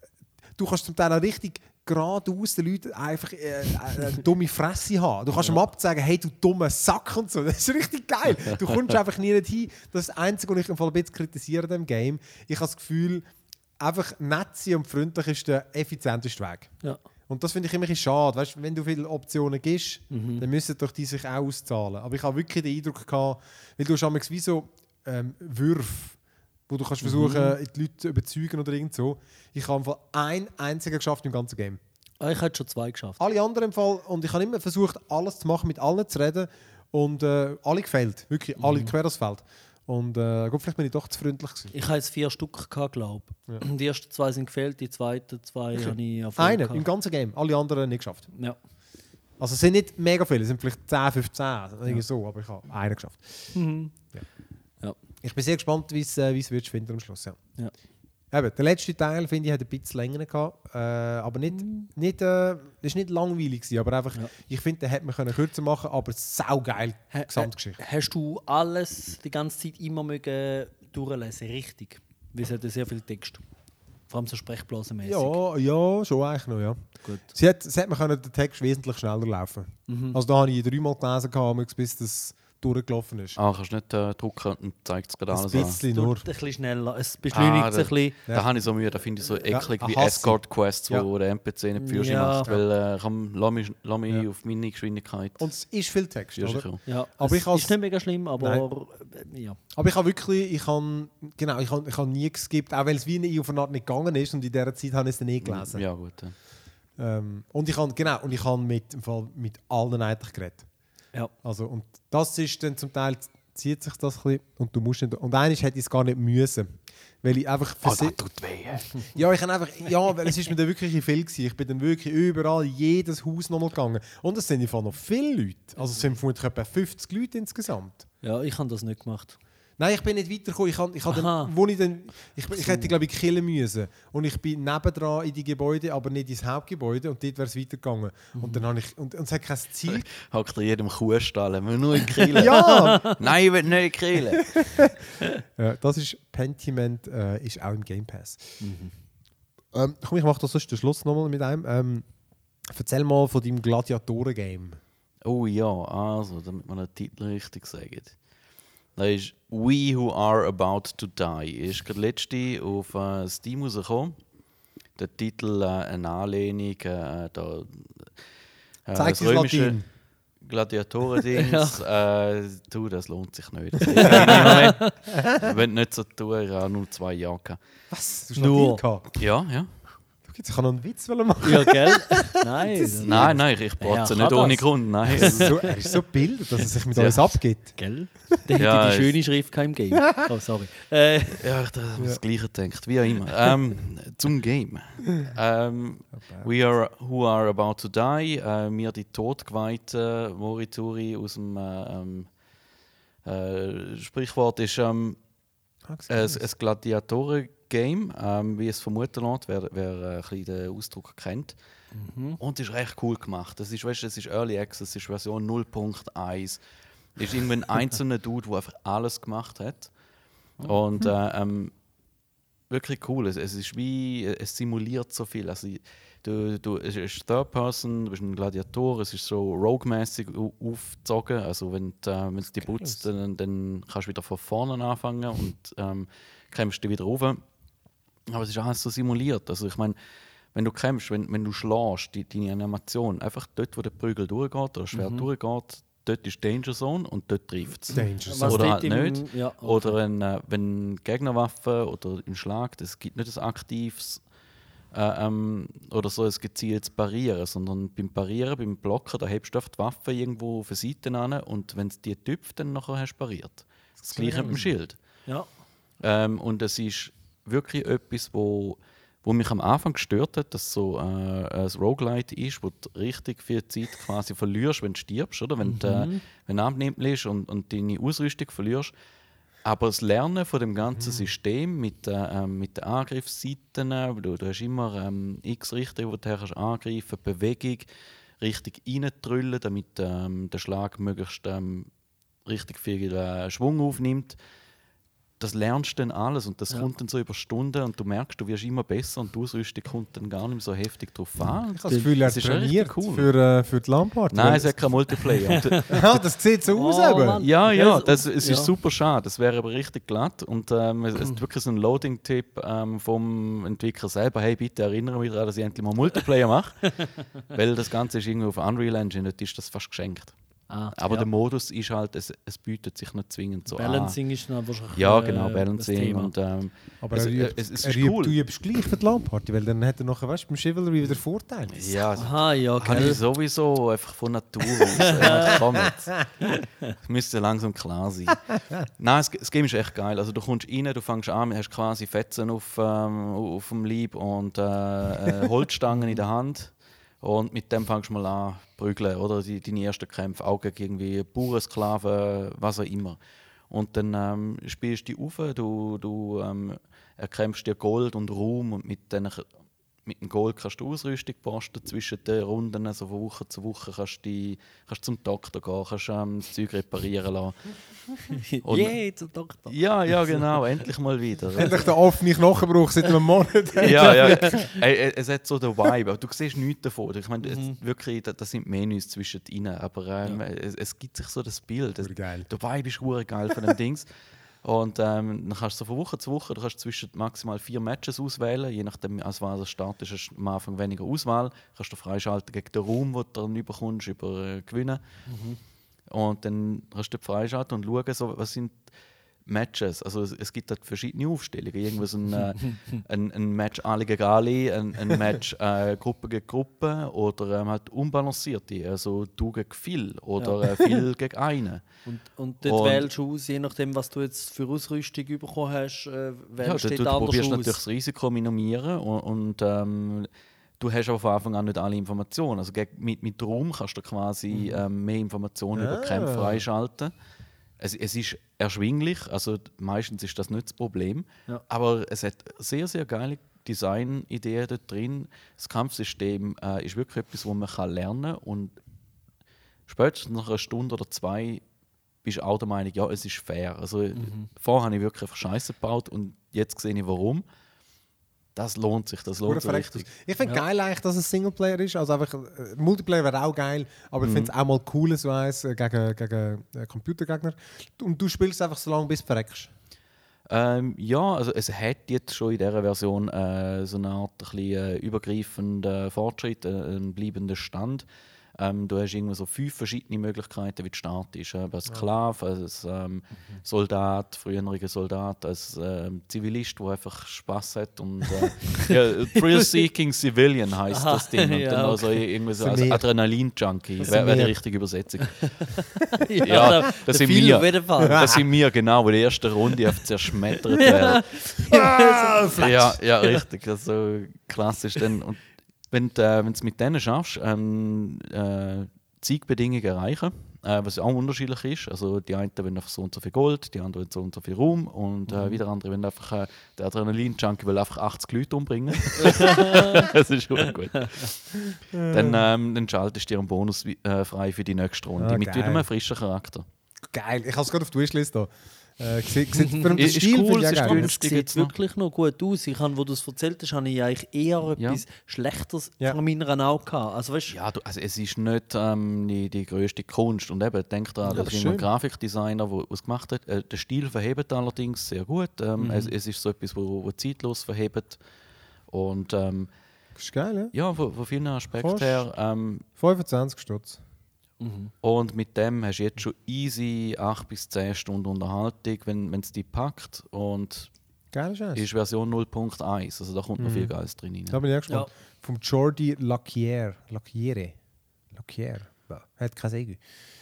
du kannst zum Teil auch richtig geradeaus den Leuten einfach äh, äh, eine dumme Fresse haben. Du kannst Ja. am Abend sagen, hey, du dummer Sack und so. Das ist richtig geil. Du kommst einfach nie nicht hin. Das ist das Einzige, was ich im Fall ein bisschen kritisiere in diesem Game. Ich habe das Gefühl, einfach nett sein und freundlich ist der effizienteste Weg. Ja. Und das finde ich immer ein bisschen schade. Weißt, wenn du viele Optionen gibst, Mhm. dann müssen doch die sich auch auszahlen. Aber ich habe wirklich den Eindruck gehabt, weil du hast wie so ähm, Würfe, wo du kannst versuchen, Mhm. die Leute zu überzeugen oder irgend so. Ich habe im Fall einen einzigen geschafft im ganzen Game. Ah, ich hätte schon zwei geschafft. Alle anderen im Fall, und ich habe immer versucht, alles zu machen, mit allen zu reden. Und äh, alle gefällt. Wirklich, Mhm. alle quer das Feld. Und äh, gut, vielleicht bin ich doch zu freundlich gewesen. Ich habe jetzt vier Stück, glaube ich. Ja. Die ersten zwei sind gefällt, die zweiten zwei Okay. habe ich Erfolg Einen gehabt. im ganzen Game, alle anderen nicht geschafft. Ja. Also es sind nicht mega viele, es sind vielleicht zehn, fünfzehn, irgendwie so, aber ich habe einen geschafft. Mhm. Ich bin sehr gespannt, wie es äh, wie es wird finden am Schluss. Ja. Ja. Eben, der letzte Teil, finde ich, hat ein bisschen länger gehabt, äh, aber nicht, nicht, äh, das war nicht langweilig gewesen, aber einfach, Ja. ich finde, den hätte man können kürzer machen, aber saugeil, Ha- Gesamtgeschichte. Hast du alles die ganze Zeit immer mögen durchlesen, richtig? Weil es hat ja sehr viel Text. Vor allem so sprechblasenmäßig. Ja, ja, schon eigentlich noch, ja. Gut. Sie hat, sie hat mir können den Text wesentlich schneller laufen. Mhm. Also da habe ich dreimal gelesen, gehabt, bis das durchgelaufen ist. Ah, kannst du nicht äh, drucken und zeigt es gerade Ein alles an. bisschen Nur nur. ein bisschen schneller. Es beschleunigt Ah, sich ein bisschen. Da ja. habe ich so Mühe, da finde ich so eklig Ja, wie hasse Escort-Quests, Ja. wo der N P C nicht viel Ja. macht, weil äh, komm, lass mich, lass mich Ja. auf meine Geschwindigkeit. Und es ist viel Text, Ja, oder? sicher. Ja, Aber es ich als- ist nicht mega schlimm, aber äh, ja. Aber ich habe wirklich, ich habe, genau, ich habe, ich habe nie geskippt, auch weil es wie nie auf eine Art nicht gegangen ist und in dieser Zeit habe ich es dann nie gelesen. Ja, gut. Ja. Ähm, und ich habe, genau, und ich habe mit, im Fall mit allen eigentlich geredet. Ja. Also, und das ist dann zum Teil, zieht sich das ein bisschen und du musst nicht, und eigentlich hätte ich es gar nicht müssen. Weil ich einfach Oh, verse- das tut weh. Ja, ich habe einfach, ja, weil es ist mir dann wirklich viel gewesen. Ich bin dann wirklich überall, jedes Haus nochmal gegangen. Und es sind einfach noch viele Leute. Also es sind vermutlich etwa fünfzig Leute insgesamt. Ja, ich habe das nicht gemacht. Nein, ich bin nicht weitergekommen. Ich, kann, ich, kann Aha. dann, wo ich, dann, ich, ich hätte, glaube ich, killen müssen. Und ich bin nebendran in die Gebäude, aber nicht ins Hauptgebäude. Und dort wäre es weitergegangen. Mhm. Und dann habe ich, und, und es hat kein Ziel. Hockt er jedem Kuhstall, wir nur in Kielen. Ja! Nein, ich will nicht in Kielen. Ja, das ist Pentiment, äh, ist auch im Game Pass. Ähm, komm, ich mache das sonst den Schluss nochmal mit einem. Ähm, erzähl mal von deinem Gladiatoren-Game. Oh ja, also, damit man den Titel richtig sagt. Das ist We Who Are About to Die. Ist gerade letzte auf äh, Steam rausgekommen. Der Titel äh, eine Anlehnung äh, da, äh, Zeig das uns römische Latin. Gladiatoren-Dings. äh, du, das lohnt sich nicht. Das ich will nicht so tun, ich habe nur zwei Jahre gehabt. Was? Du hast Nur. Latin gehabt? Ja, ja. Ich kann noch einen Witz machen. Ja, gell? Nein. das- Nein, nein, ich brauche Ja, sie kann nicht ohne das. Grund. Nein. Er ist so, er ist so gebildet, dass er sich mit Ja. uns abgibt. Gell? Der hätte Ja, die es- schöne Schrift kein Game. Oh, sorry. Äh, Ja, ich habe das Gleiche gedacht, wie auch immer. Ähm, zum Game. Ähm, we are who are about to die. Äh, wir die totgeweihten Morituri aus dem äh, ähm, äh, Sprichwort ist ähm, ein, ein Gladiatoren-Game, ähm, wie es vermuten lässt, wer, wer äh, ein bisschen den Ausdruck kennt. Und es ist recht cool gemacht. Das ist, weißt, das ist Early Access, das ist Version null Punkt eins. Es ist irgendwie ein einzelner Dude, der einfach alles gemacht hat. Und äh, ähm, wirklich cool. Es, es ist wie, es simuliert so viel. Also, du, du, es ist Third Person, du bist ein Gladiator, es ist so rogue-mäßig au- aufgezogen. Also wenn du äh, wenn's die putzt, dann, dann kannst du wieder von vorne anfangen und ähm, kämpfst du wieder rauf. Aber es ist alles so simuliert. Also ich meine, wenn du kämpfst, wenn, wenn du schlägst, die, deine Animation, einfach dort, wo der Prügel durchgeht oder das Schwert durchgeht, dort ist Danger Zone und dort trifft es. Danger was Zone. Oder dort halt im- nicht. Ja, okay. Oder wenn, äh, wenn Gegnerwaffen oder im Schlag, das gibt nicht ein aktives äh, ähm, oder so ein gezieltes Parieren, sondern beim Parieren, beim Blocken, da hebst du einfach die Waffe irgendwo auf die Seite an und wenn es die tüpft, dann nachher hast du pariert. Das gleiche mit dem Schild. Ja. Ähm, und es ist wirklich etwas, wo, wo mich am Anfang gestört hat, dass so äh, ein Roguelite ist, wo du richtig viel Zeit quasi verlierst, wenn du stirbst, oder? Wenn du äh, wenn du abnimmst und, und deine Ausrüstung verlierst. Aber das Lernen von dem ganzen System mit, äh, mit den Angriffsseiten, du, du hast immer ähm, x Richtungen, wo du her kannst angreifen, Bewegung, richtig reintrüllen, damit ähm, der Schlag möglichst ähm, richtig viel äh, Schwung aufnimmt. Das lernst du dann alles und das Ja. kommt dann so über Stunden und du merkst, du wirst immer besser und die Ausrüstung kommt dann gar nicht mehr so heftig drauf an. Ich habe das Gefühl, er Das ist schon trainiert richtig cool. für, äh, für die LAN-Party. Nein, es hat keinen Multiplayer. Und, Ja, das sieht so aus Oh, eben. Mann. ja, ja, Ja, das, es ja. ist super schade. Das wäre aber richtig glatt. Und ähm, es ist wirklich so ein Loading-Tipp ähm, vom Entwickler selber. Hey, bitte erinnere mich daran, dass ich endlich mal Multiplayer mache. Weil das Ganze ist irgendwie auf Unreal Engine, dort ist das fast geschenkt. Ah, Aber ja. der Modus ist halt, es, es bietet sich nicht zwingend so Balancing ist dann wahrscheinlich an. Ja, äh, genau, das Balancing. Thema. Und, ähm, Aber es, er übt, es, es er ist übt, cool. du übst gleich für die LAN-Party, weil dann hat er nachher, weißt du, beim Chivalry wieder Vorteile. Ja, also, Aha, ja, habe gell. ich sowieso einfach von Natur aus. äh, komm jetzt. Das müsste langsam klar sein. Nein, das, das Game ist echt geil. Also, du kommst rein, du fängst an, hast quasi Fetzen auf, ähm, auf dem Leib und äh, äh, Holzstangen in der Hand. Und mit dem fängst du mal an prügeln, oder? Die, deine ersten Kämpfe, auch gegen irgendwie Bauernsklaven, was auch immer. Und dann ähm, spielst du dich auf, du, du ähm, erkämpfst dir Gold und Ruhm und mit, den, mit mit dem Gold kannst du Ausrüstung posten zwischen den Runden, also von Woche zu Woche kannst du die, kannst zum Doktor gehen, kannst ähm, das Zeug reparieren lassen. Und, yeah, zum Doktor. Ja, ja, genau, endlich mal wieder. Endlich der offene Knochenbruch seit einem Monat. ja, ja, äh, es hat so den Vibe, aber du siehst nichts davon. Ich meine, mhm. wirklich, da, da sind Menüs zwischen ihnen, aber ähm, ja. es, es gibt sich so das Bild. Es, geil. Der Vibe ist hure geil von dem Dings. Und ähm, dann kannst du so von Woche zu Woche, du kannst zwischen maximal vier Matches auswählen, je nachdem, als was der Start ist, hast du am Anfang weniger Auswahl. Kannst du freischalten gegen den Raum, den du dann überkommst, über äh, Gewinnen. Mhm. Und dann kannst du freischalten und schauen, so, was sind Matches. Also es, es gibt halt verschiedene Aufstellungen. Irgendwo so ein, äh, ein, ein Match alle gegen alle, ein, ein Match äh, Gruppe gegen Gruppe oder ähm, halt unbalancierte, also du gegen viel oder ja. äh, viel gegen einen. Und, und dort und, wählst du aus, je nachdem, was du jetzt für Ausrüstung bekommen hast, äh, wählst ja, du du, du probierst natürlich das Risiko minimieren und, und ähm, du hast aber von Anfang an nicht alle Informationen. Also mit, mit Raum kannst du quasi mhm. ähm, mehr Informationen ja. über Kämpfe freischalten. Es, es ist erschwinglich, also meistens ist das nicht das Problem, ja. aber es hat sehr, sehr geile Designideen dort drin. Das Kampfsystem äh, ist wirklich etwas, das man kann lernen kann und spätestens nach einer Stunde oder zwei bist du auch der Meinung, ja, es ist fair. Also, mhm. Vorher habe ich wirklich einfach Scheiße gebaut und jetzt sehe ich, warum. Das lohnt sich, das lohnt sich richtig. Ich finde ja. geil eigentlich, dass es Singleplayer ist. Also einfach, äh, Multiplayer wäre auch geil, aber mhm. ich finde es auch mal cool, so eins äh, gegen, gegen äh, Computergegner. Und du spielst einfach so lange, bis du verreckst. Ähm, ja, also es hat jetzt schon in dieser Version äh, so eine Art ein bisschen, äh, übergreifenden Fortschritt, äh, einen bleibenden Stand. Ähm, du hast irgendwie so fünf verschiedene Möglichkeiten, wie du startest. Äh, als Sklave, als ähm, mhm. Soldat, früheriger Soldat, als ähm, Zivilist, der einfach Spass hat. Und äh, ja, Thrill-Seeking Civilian heisst das Ding. Und ja, dann okay. also irgendwie so als Adrenalin-Junkie, wäre wär die richtige Übersetzung. ja, ja, das sind wir. Ja. Das sind wir, genau, die erste Runde auf zerschmettert werden. ja, ja, ja, richtig. Also klassisch. Dann, und wenn du äh, es mit denen schaffst, ähm, äh, Siegbedingungen erreichen, äh, was auch unterschiedlich ist. Also die einen wollen einfach so und so viel Gold, die anderen so und so viel Ruhm und äh, mhm. wieder andere wollen einfach, äh, der Adrenalin-Junkie will einfach achtzig Leute umbringen. Das ist schon gut. dann, ähm, dann schaltest du dir einen Bonus äh, frei für die nächste Runde, ah, mit wieder einem frischen Charakter. Geil, ich habe es gerade auf die Wishlist hier. Äh, sieht, sieht, für ist Stil cool, es ist günstig. Sieht wirklich noch gut aus. Ich habe, wo du es erzählt hast, habe ich eigentlich eher ja. etwas Schlechteres ja. von meiner Augen gehabt. Also, weißt, ja, du, also es ist nicht ähm, die, die grösste Kunst. Und eben, denk daran, ja, das ist ein Grafikdesigner, der es gemacht hat. Äh, der Stil verhebt allerdings sehr gut. Ähm, mhm. es, es ist so etwas, wo, wo zeitlos verhebt. Und ähm, das ist geil, ja? Ja, von, von vielen Aspekten her. Ähm, fünfundzwanzig Stutz. Mhm. Und mit dem hast du jetzt schon easy acht bis zehn Stunden Unterhaltung, wenn es dich packt. Und geil ist ist Version null Punkt eins, also da kommt mhm. noch viel Geiles drin rein. Da bin ich auch gespannt. Ja. Vom Jordi Lacquiere. Lacquiere. Lacquiere. Ja, hat kein Segel.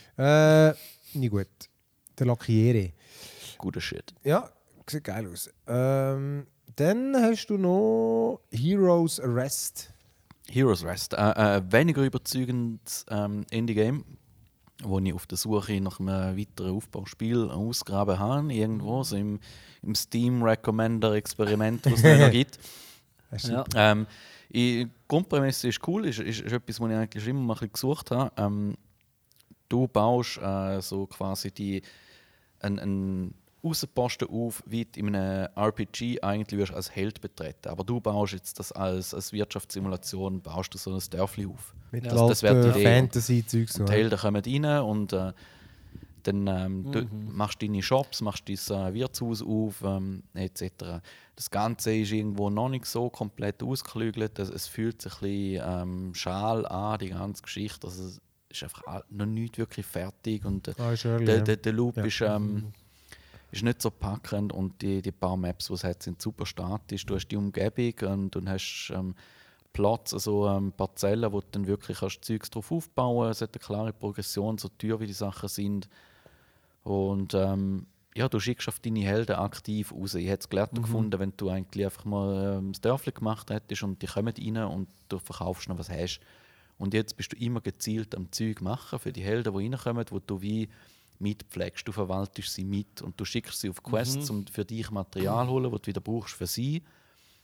Äh, nicht gut. Der Lacquiere. Guter Shit. Ja, sieht geil aus. Ähm, dann hast du noch Heroes Arrest. Heroes Rest. Äh, äh, weniger überzeugendes ähm, Indie-Game, wo ich auf der Suche nach einem weiteren Aufbauspiel ausgraben habe. Irgendwo so im, im Steam-Recommender-Experiment, das es da noch gibt. Ja. Ähm, die Grundprämisse ist cool, ist, ist, ist etwas, was ich eigentlich immer mal ein bisschen gesucht habe. Ähm, du baust äh, so quasi die, ein, ein Außenposten auf, wie du in einem R P G eigentlich wirst als Held betreten. Aber du baust jetzt das als, als Wirtschaftssimulation, baust du so ein Dörfli auf. Mit das, das wäre die Fantasy-Zeug. So. Die Helden kommen rein und äh, dann ähm, mhm. du machst deine Shops, machst dein äh, Wirtshaus auf, ähm, et cetera. Das Ganze ist irgendwo noch nicht so komplett ausgeklügelt. Es, es fühlt sich ein bisschen ähm, schal an, die ganze Geschichte. Also, es ist einfach noch nicht wirklich fertig. Und, äh, ah, early, der, ja. der, der Loop ja. ist... Ähm, ist nicht so packend und die, die paar Maps, die es hat, sind super statisch. Du hast die Umgebung und du hast ähm, Platz, also ähm, Parzellen, wo du dann wirklich kannst Zeugs drauf aufbauen kannst. Es hat eine klare Progression, so teuer wie die Sachen sind. Und ähm, ja, du schickst auf deine Helden aktiv raus. Ich hätte es gelernt mhm. gefunden, wenn du eigentlich einfach mal ähm, das Dörfli gemacht hättest und die kommen rein und du verkaufst noch was hast. Und jetzt bist du immer gezielt am Zeug machen für die Helden, die reinkommen, wo du wie mitpflegst, du verwaltest sie mit und du schickst sie auf Quests, mhm. um für dich Material zu holen, das du wieder brauchst für sie.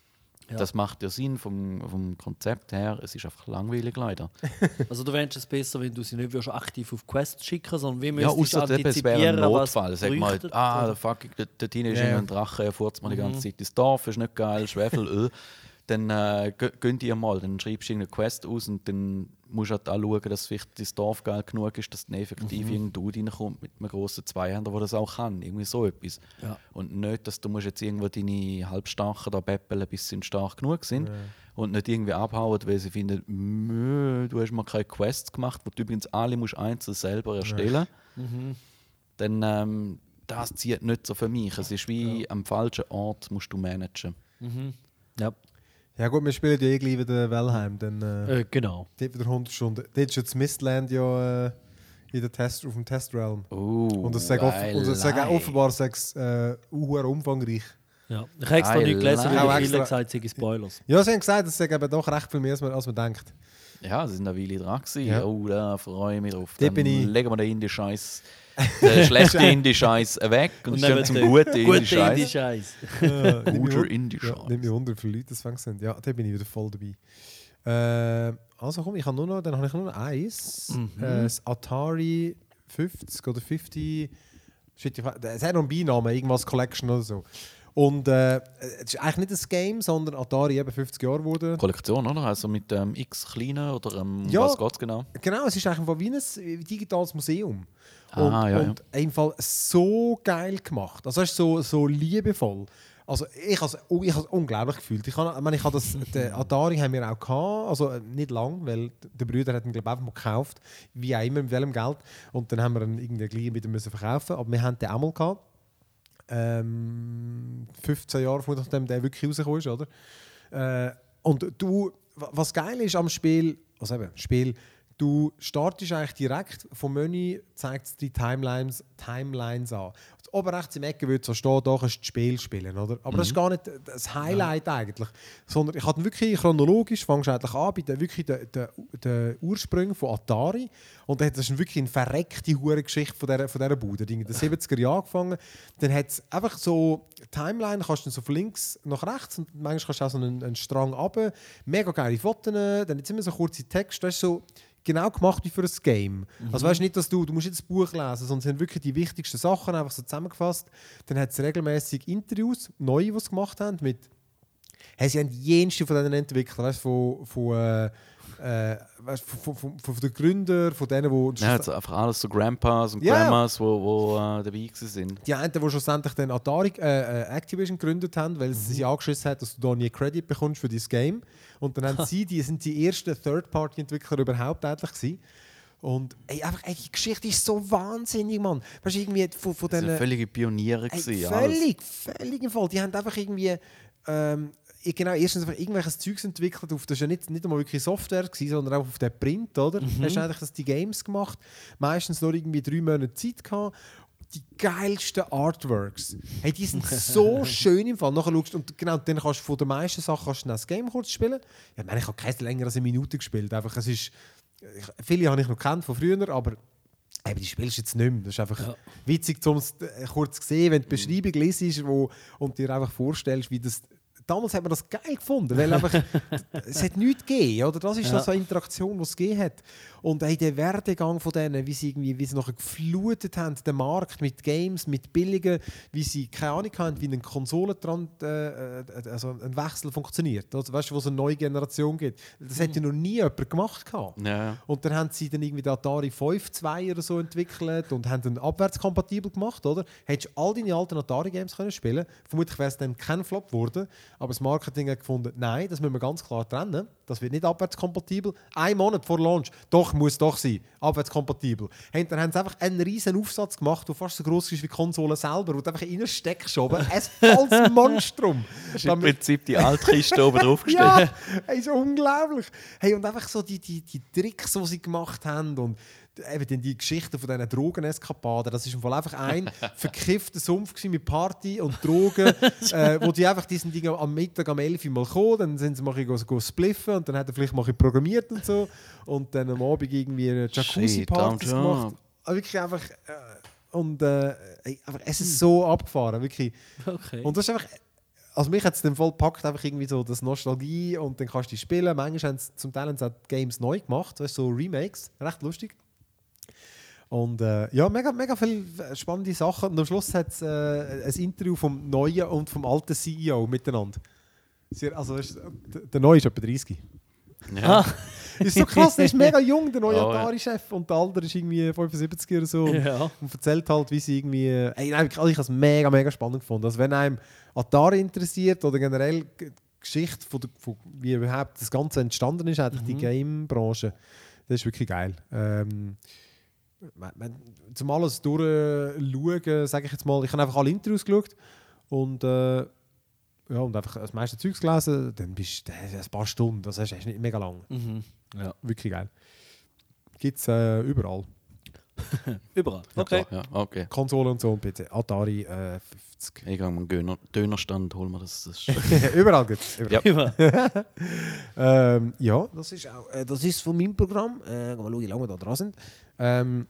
Ja. Das macht ja Sinn vom, vom Konzept her. Es ist einfach langweilig leider. Also du wärst es besser, wenn du sie nicht würdest aktiv auf Quest schicken, sondern wie Ja, müsstest du außer eben, es wäre antizipieren, ein was Notfall. Sag mal, bräuchtet, ah, oder? der fuck, dort dort hinten ist Ja. yeah. ein Drache, er furzt mir die ganze Mhm. Zeit ins Dorf, ist nicht geil, Schwefel, öh. Dann äh, geh- gönnt ihr mal, dann schreibst du irgendeine Quest aus und dann musst du halt auch schauen, dass vielleicht das Dorf geil genug ist, dass dann effektiv Mhm. irgendein Dude reinkommt mit einem grossen Zweihänder, der das auch kann. Irgendwie so etwas. Ja. Und nicht, dass du musst jetzt irgendwo deine Halbstarken da beppeln, bis sie stark genug sind. Und nicht irgendwie abhauen, weil sie finden, «Mö, du hast mal keine Quests gemacht, die du übrigens alle musst einzeln selber erstellen. Mhm. Dann ähm, das zieht nicht so für mich. Es ist wie am falschen Ort musst du managen. Mhm. Ja. Ja gut, wir spielen ja eh gleich wieder Valheim, dann äh, Äh, genau. dort wieder hundert Stunden. Dort ist jetzt Mistland ja äh, in der Test, auf dem Testrealm. Oh, Und das sagt off- und das sagt auch offenbar sechs äh, uhuere umfangreich. Ja. Ich habe extra Ei, nicht gelesen, nein. weil Auch viele extra- gesagt haben, Spoilers. Ja, sie haben gesagt, es sei eben doch recht viel mehr, als man, als man denkt. Ja, sie sind eine Weile dran gewesen. Ja. Oh, da freue ich mich drauf. Dort Dann bin ich- legen wir den Indie-Scheiß, den schlechten Indie-Scheiß weg und, Und stehen neben zum den guten Guten Indie-Scheiß. Indie-Scheiß. Äh, nimmt mich Guter wund- Indie-Scheiß. Ja, nimmt mich wunder, wie viele Leute das fängt sind. Ja, da bin ich wieder voll dabei. Äh, also komm, ich habe nur noch, dann habe ich nur noch eins. Mhm. Äh, das Atari fünfzig oder fünfzig. Shit, ich weiß- es hat noch einen Beinamen, irgendwas Collection oder so. Und äh, es ist eigentlich nicht ein Game, sondern Atari eben fünfzig Jahre geworden. Kollektion, oder? Also mit ähm, X kleinen oder ähm, Ja. was geht's genau? Genau, es ist eigentlich wie ein digitales Museum. Und, Ah, ja, ja. und einfach so geil gemacht. Also es ist so, so liebevoll. Also ich habe es ich has unglaublich gefühlt. Ich, habe, ich, meine, ich habe das, den Atari haben wir auch gehabt, also äh, nicht lang, weil der Bruder hat ihn glaube ich einfach mal gekauft, wie auch immer, mit welchem Geld. Und dann haben wir ihn irgendwie gleich wieder müssen verkaufen. Aber wir haben den auch mal gehabt. Ähm, fünfzehn Jahre vor nachdem der wirklich rausgekommen ist, oder? Äh, und du, wa- was geil ist am Spiel, also eben, Spiel, du startest eigentlich direkt vom Menü, zeigt es die Timelines, Timelines an. Oben rechts im Ecke würde so stehen, da kannst du das Spiel spielen, oder? Aber das ist gar nicht das Highlight eigentlich, sondern ich hatte wirklich chronologisch, fangst du eigentlich an bei den, wirklich den, den, den Ursprüngen von Atari und dann hat das wirklich eine verreckte hure Geschichte von dieser, von dieser Bude, in den siebziger Jahren angefangen. Dann hat es einfach so, Timeline kannst du so von links nach rechts und manchmal kannst du auch so einen, einen Strang runter, mega geile Fotos, dann jetzt immer so kurze Texte, das ist so genau gemacht wie für ein Game. Mhm. Also weißt nicht, dass du, du musst nicht das Buch lesen, sondern es sind wirklich die wichtigsten Sachen einfach so zusammengefasst. Dann hat es regelmäßig Interviews, neue, die sie gemacht haben, mit hey, sie haben jenste von diesen Entwicklern, weißt, von, von, äh, äh, weißt, von, von, von, von den Gründern, von denen, die Ja, also einfach alles so Grandpas und Ja. Grandmas, wo, wo äh, dabei gewesen sind. die einen, die schlussendlich dann Atari, äh, äh, Activision gegründet haben, weil sie sich angeschissen hat, dass du da nie Credit bekommst für dein Game. Und dann haben sie, die sind die ersten Third-Party-Entwickler überhaupt eigentlich gewesen. Und ey, einfach, ey, die Geschichte ist so wahnsinnig, Mann. Weißt du, irgendwie von, von Das diesen... waren völlige Pioniere. Ey, gewesen, alles. völlig, völlig im Fall. Die haben einfach irgendwie... Ähm, genau, erstens einfach irgendwelches Zeugs entwickelt. Auf, das war ja nicht, nicht einmal wirklich Software, gewesen, sondern auch auf den Print, oder? Mhm. Hast du eigentlich das die Games gemacht. Meistens nur irgendwie drei Monate Zeit gehabt. Die geilsten Artworks. Hey, die sind so schön im Fall. Nachher schaust du, und genau, dann kannst du von den meisten Sachen kannst du dann das Game kurz spielen. Ja, ich meine, ich habe keine länger als eine Minute gespielt. Einfach, es ist, ich, viele habe ich noch kennt von früher, aber eben, die spielst du jetzt nicht mehr. Das ist einfach Ja. witzig, um es äh, kurz zu sehen, wenn du die Beschreibung liest wo, und dir einfach vorstellst, wie das... Damals hat man das geil gefunden, weil einfach, es hat nichts gegeben, oder? Das ist Ja. so eine Interaktion, die es gegeben hat. Und hey, der Werdegang von denen, wie sie, irgendwie, wie sie nachher geflutet haben, den Markt mit Games, mit billigen, wie sie keine Ahnung haben, wie eine Konsole dran, äh, also ein Wechsel funktioniert. Also, weißt du, wo es eine neue Generation gibt. Das hätte noch nie jemand gemacht gehabt. Ja. Und dann haben sie dann irgendwie den Atari fünf zwei oder so entwickelt und haben dann abwärtskompatibel gemacht, oder? Hättest du all deine alten Atari-Games können spielen. Vermutlich wäre es dann kein Flop geworden. Aber das Marketing hat gefunden, nein, das müssen wir ganz klar trennen. Das wird nicht abwärtskompatibel. Ein Monat vor Launch, doch, muss doch sein, abwärtskompatibel. Hey, dann haben sie einfach einen riesen Aufsatz gemacht, der fast so groß ist wie die Konsole selber, wo du einfach reinsteckst, oben. Ein volles Monstrum. Das ist im Prinzip die Altkiste oben drauf gestellt. Ja, hey, so unglaublich. Hey, und einfach so die, die, die Tricks, die sie gemacht haben und eben dann die Geschichten von diesen Drogeneskapaden, das war im Fall einfach ein verkiffter Sumpf gewesen mit Party und Drogen, äh, wo die einfach diesen Ding am Mittag um elf Uhr mal kommen, dann sind sie mal go, go spliffen und dann hat er vielleicht mal programmiert und so und dann am Abend irgendwie eine Jacuzzi-Partys Shit, gemacht. Aber wirklich einfach äh, und äh, ey, einfach, es ist so abgefahren, wirklich. Okay. Und das ist einfach also mich hat es dann voll gepackt, einfach irgendwie so das Nostalgie und dann kannst du die spielen. Manchmal haben sie zum Teil haben sie auch Games neu gemacht, weißt, so Remakes, recht lustig. Und äh, ja, mega, mega viele spannende Sachen. Und am Schluss hat es äh, ein Interview vom neuen und vom alten C E O miteinander. Sehr, also ist, der, der neue ist etwa dreißig. Ja. Ah. Ist so krass, der ist mega jung, der neue Oh, ja. Atari-Chef. Und der andere ist irgendwie fünfundsiebzig oder so. Ja. Und erzählt halt, wie sie irgendwie... Ey, nein, ich habe es mega, mega spannend gefunden. Also wenn einem Atari interessiert oder generell die Geschichte, von der, von wie überhaupt das Ganze entstanden ist, eigentlich Mhm. die Game-Branche, das ist wirklich geil. Ähm, man, man, zum alles durchschauen, sage ich jetzt mal, ich habe einfach alle Interviews geschaut und, äh, ja, und einfach das meiste Zeugs gelesen, dann bist du ein paar Stunden, das ist echt nicht mega lang. Mhm. Ja. Wirklich geil. Gibt es äh, überall. Überall. Okay. Ja, okay. Konsole und so und bitte. Atari äh, fünfzig. Ich gehe am Döner, Dönerstand, holen wir das. das Überall gibt es. Ja. Überall. ähm, ja, das ist auch äh, das ist von meinem Programm. Äh, mal schauen, wie lange wir da dran sind. Ähm,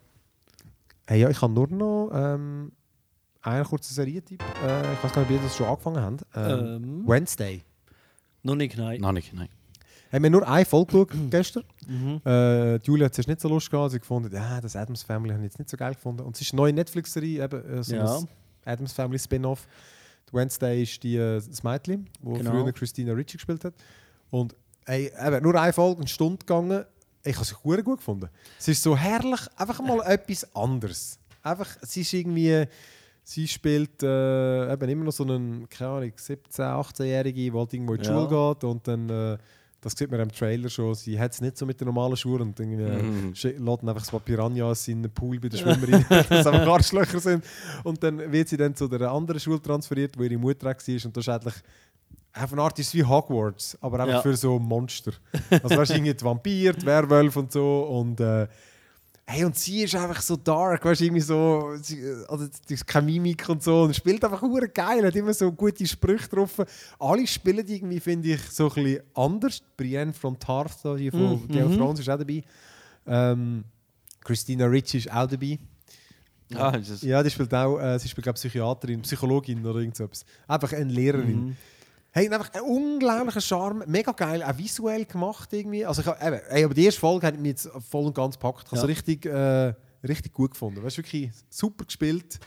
hey, ja, ich habe nur noch ähm, einen kurzen Serientipp. Äh, ich weiß gar nicht, ob ihr das schon angefangen habt. Ähm, Ähm. Wednesday. Noch nicht, nein. Nein, nicht, nein. Haben wir nur eine Folge geschaut gestern. Mhm. Äh, die Julia hat es nicht so lustig gehabt. Sie gefunden, ja, das Addams Family habe ich jetzt nicht so geil gefunden. Und es ist eine neue Netflix-Serie, eben äh, so Ja. ein Addams Family Spin-off. Die Wednesday ist die, äh, das Mädchen, wo Genau. früher Christina Ricci gespielt hat. Und ey, eben, nur eine Folge, eine Stunde gegangen. Ich habe sie sehr gut gefunden. Es ist so herrlich, einfach mal etwas anderes. Einfach, sie ist irgendwie... Sie spielt äh, eben immer noch so einen, keine Ahnung, siebzehn-, achtzehnjährige, die halt irgendwo in die Ja. Schule geht und dann, äh, das sieht man im Trailer schon, sie hat es nicht so mit der normalen Schuhe und dann äh, Mhm. sch- lädt dann einfach so ein paar Piranhas in den Pool bei den Schwimmerinnen, dass einfach Arschlöcher sind. Und dann wird sie dann zu der anderen Schule transferiert, wo ihre Mutter auch war und das ist eigentlich auf eine Art ist es wie Hogwarts, aber einfach Ja. für so Monster. Also weißt du, irgendwie die Vampir, die Werwölfe und so und äh, hey, und sie ist einfach so dark, weißt du, irgendwie so, sie, also die ist keine Mimik und so, und spielt einfach hure geil, hat immer so gute Sprüche drauf. Alle spielen irgendwie, finde ich, so ein bisschen anders. Brienne von Tarth, da, die von Mm, Game of mhm. Thrones, ist auch dabei. Ähm, Christina Ricci ist auch dabei. Ah, das ist, Ja, die spielt auch, äh, sie spielt, glaube ich, Psychiaterin, Psychologin oder irgend so etwas. Einfach eine Lehrerin. Mhm. Hey, einfach ein unglaublicher Charme, mega geil, auch visuell gemacht irgendwie. Also ich, hab- eben, hey, aber die erste Folge hat mich jetzt voll und ganz gepackt. Ich habe Ja. es richtig, äh, richtig gut gefunden. Weißt, wirklich super gespielt.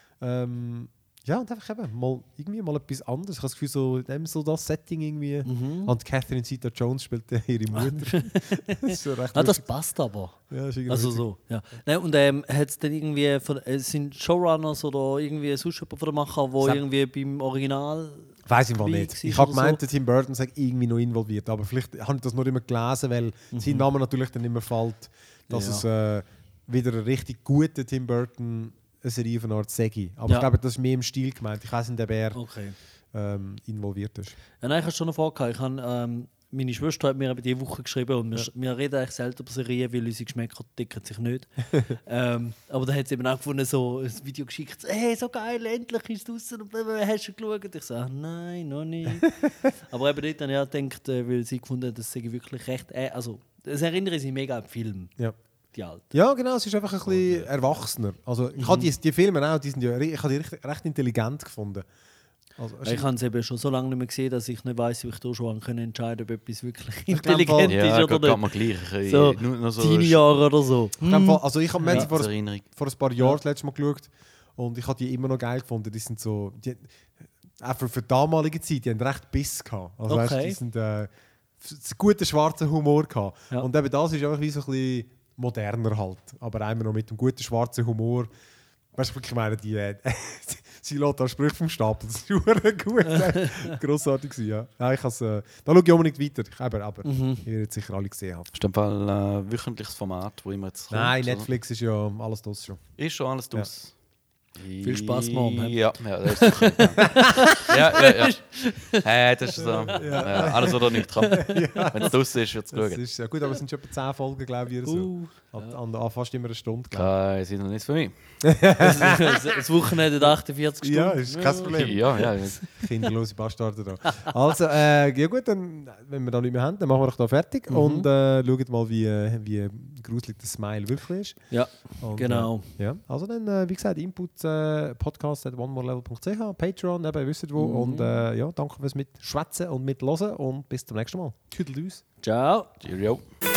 Ähm, ja, und einfach eben mal, irgendwie mal etwas anderes. Ich habe das Gefühl, so, eben so das Setting irgendwie. Mhm. Und Catherine Zeta-Jones spielt äh, ihre Mutter. das ist so recht Ah, das lustig. passt aber. Ja, ist irgendwie Also witzig. so, ja. Nein, und ähm, hat es dann irgendwie von, äh, sind Showrunners oder irgendwie sonst jemand von der Macher, der Sam- irgendwie beim Original. Weiß ich mal dabei nicht. gewesen Ich habe oder gemeint, so. der Tim Burton sei irgendwie noch involviert, aber vielleicht habe ich das nur immer gelesen, weil sein Name natürlich dann immer fällt, dass Mhm. Ja. es äh, wieder ein richtig guter Tim Burton eine Serie von einer Art Segi. Aber Ja. ich glaube, das ist mehr im Stil gemeint. Ich weiß nicht, ob er Okay. ähm, involviert ist. Ja, nein, ich habe schon eine Frage gehabt. Ich habe, ähm, meine Schwester hat mir eben diese Woche geschrieben und wir, Ja. wir reden eigentlich selten über Serien, weil unsere Geschmäcker decken sich nicht. ähm, aber da hat sie eben auch gefunden, so ein Video geschickt, hey, so geil, endlich ist es draußen und blablabla, hast du geschaut? Ich sage, nein, noch nicht. aber eben dort habe ich auch gedacht, äh, weil sie gefunden hat, das sei wirklich recht, äh, also es erinnere sich mega an den Film, Ja. die alte. Ja, genau, es ist einfach ein bisschen erwachsener. Also, ich habe die, die Filme auch, die sind ja, ri- ich habe die recht, recht intelligent gefunden. Also, es Ich ist- habe es eben schon so lange nicht mehr gesehen, dass ich nicht weiss, wie ich da schon können entscheiden kann, ob etwas wirklich Ich glaub, intelligent ja, ist geht, oder geht nicht. mir gleich. Ich, So, nur, nur so Teenie-Jahre oder so. in dem Fall- also ich habe Ja. ja. vor, ein- Erinnerung. vor ein paar Jahren das letzte Mal geschaut und ich habe die immer noch geil gefunden. Die sind so, die, auch für, für die damalige Zeit, die haben recht Biss gehabt. Also weißt, Okay. die sind äh, f- s- guten schwarzen Humor gehabt. Ja. Und eben das ist einfach wie so ein bisschen moderner halt, aber immer noch mit einem guten schwarzen Humor. Weißt du, ich meine, die, äh, sie lässt da Sprüche vom Stapel. Das ist verdammt gut. äh, Grossartig gewesen, ja. ja ich has, äh, da schaue ich unbedingt weiter. Ich, aber aber Mhm. ihr werdet sicher alle gesehen haben. Ist in dem Fall ein äh, wöchentliches Format, wo immer jetzt Nein, kommt, Netflix ist ja alles das schon. oder? Ist schon alles draus. Viel Spaß morgen, hä? Ja, ja, das ist sicher. ja, ja, ja. Hey, das ist so. Ja. Alles oder nichts. Wenn es draußen ist, wird es Das schauen. ist ja gut, aber es sind schon etwa zehn Folgen, glaube ich. Oder so. Uh, An, an, an fast immer eine Stunde. glaub Kein Sinn und nichts für mich. das, das Wochenende hat achtundvierzig ich. Stunden. Ja, ist kein Problem. Ja, ja. Kinderlose Bastarde da. Also, äh, ja gut, dann, wenn wir da nicht mehr haben, dann machen wir doch da fertig Mhm. und äh, schauen mal, wie, äh, wie gruselig der Smile wirklich ist. Ja, Und, genau. Äh, ja. Also dann, äh, wie gesagt, Inputs Post, äh, podcast at one more level dot c h, Patreon, eben, ihr wisst wo. Mhm. Und äh, ja, danke fürs Mitschwätzen und Mitlosen und bis zum nächsten Mal. Tüdelüs. Ciao. Cheerio.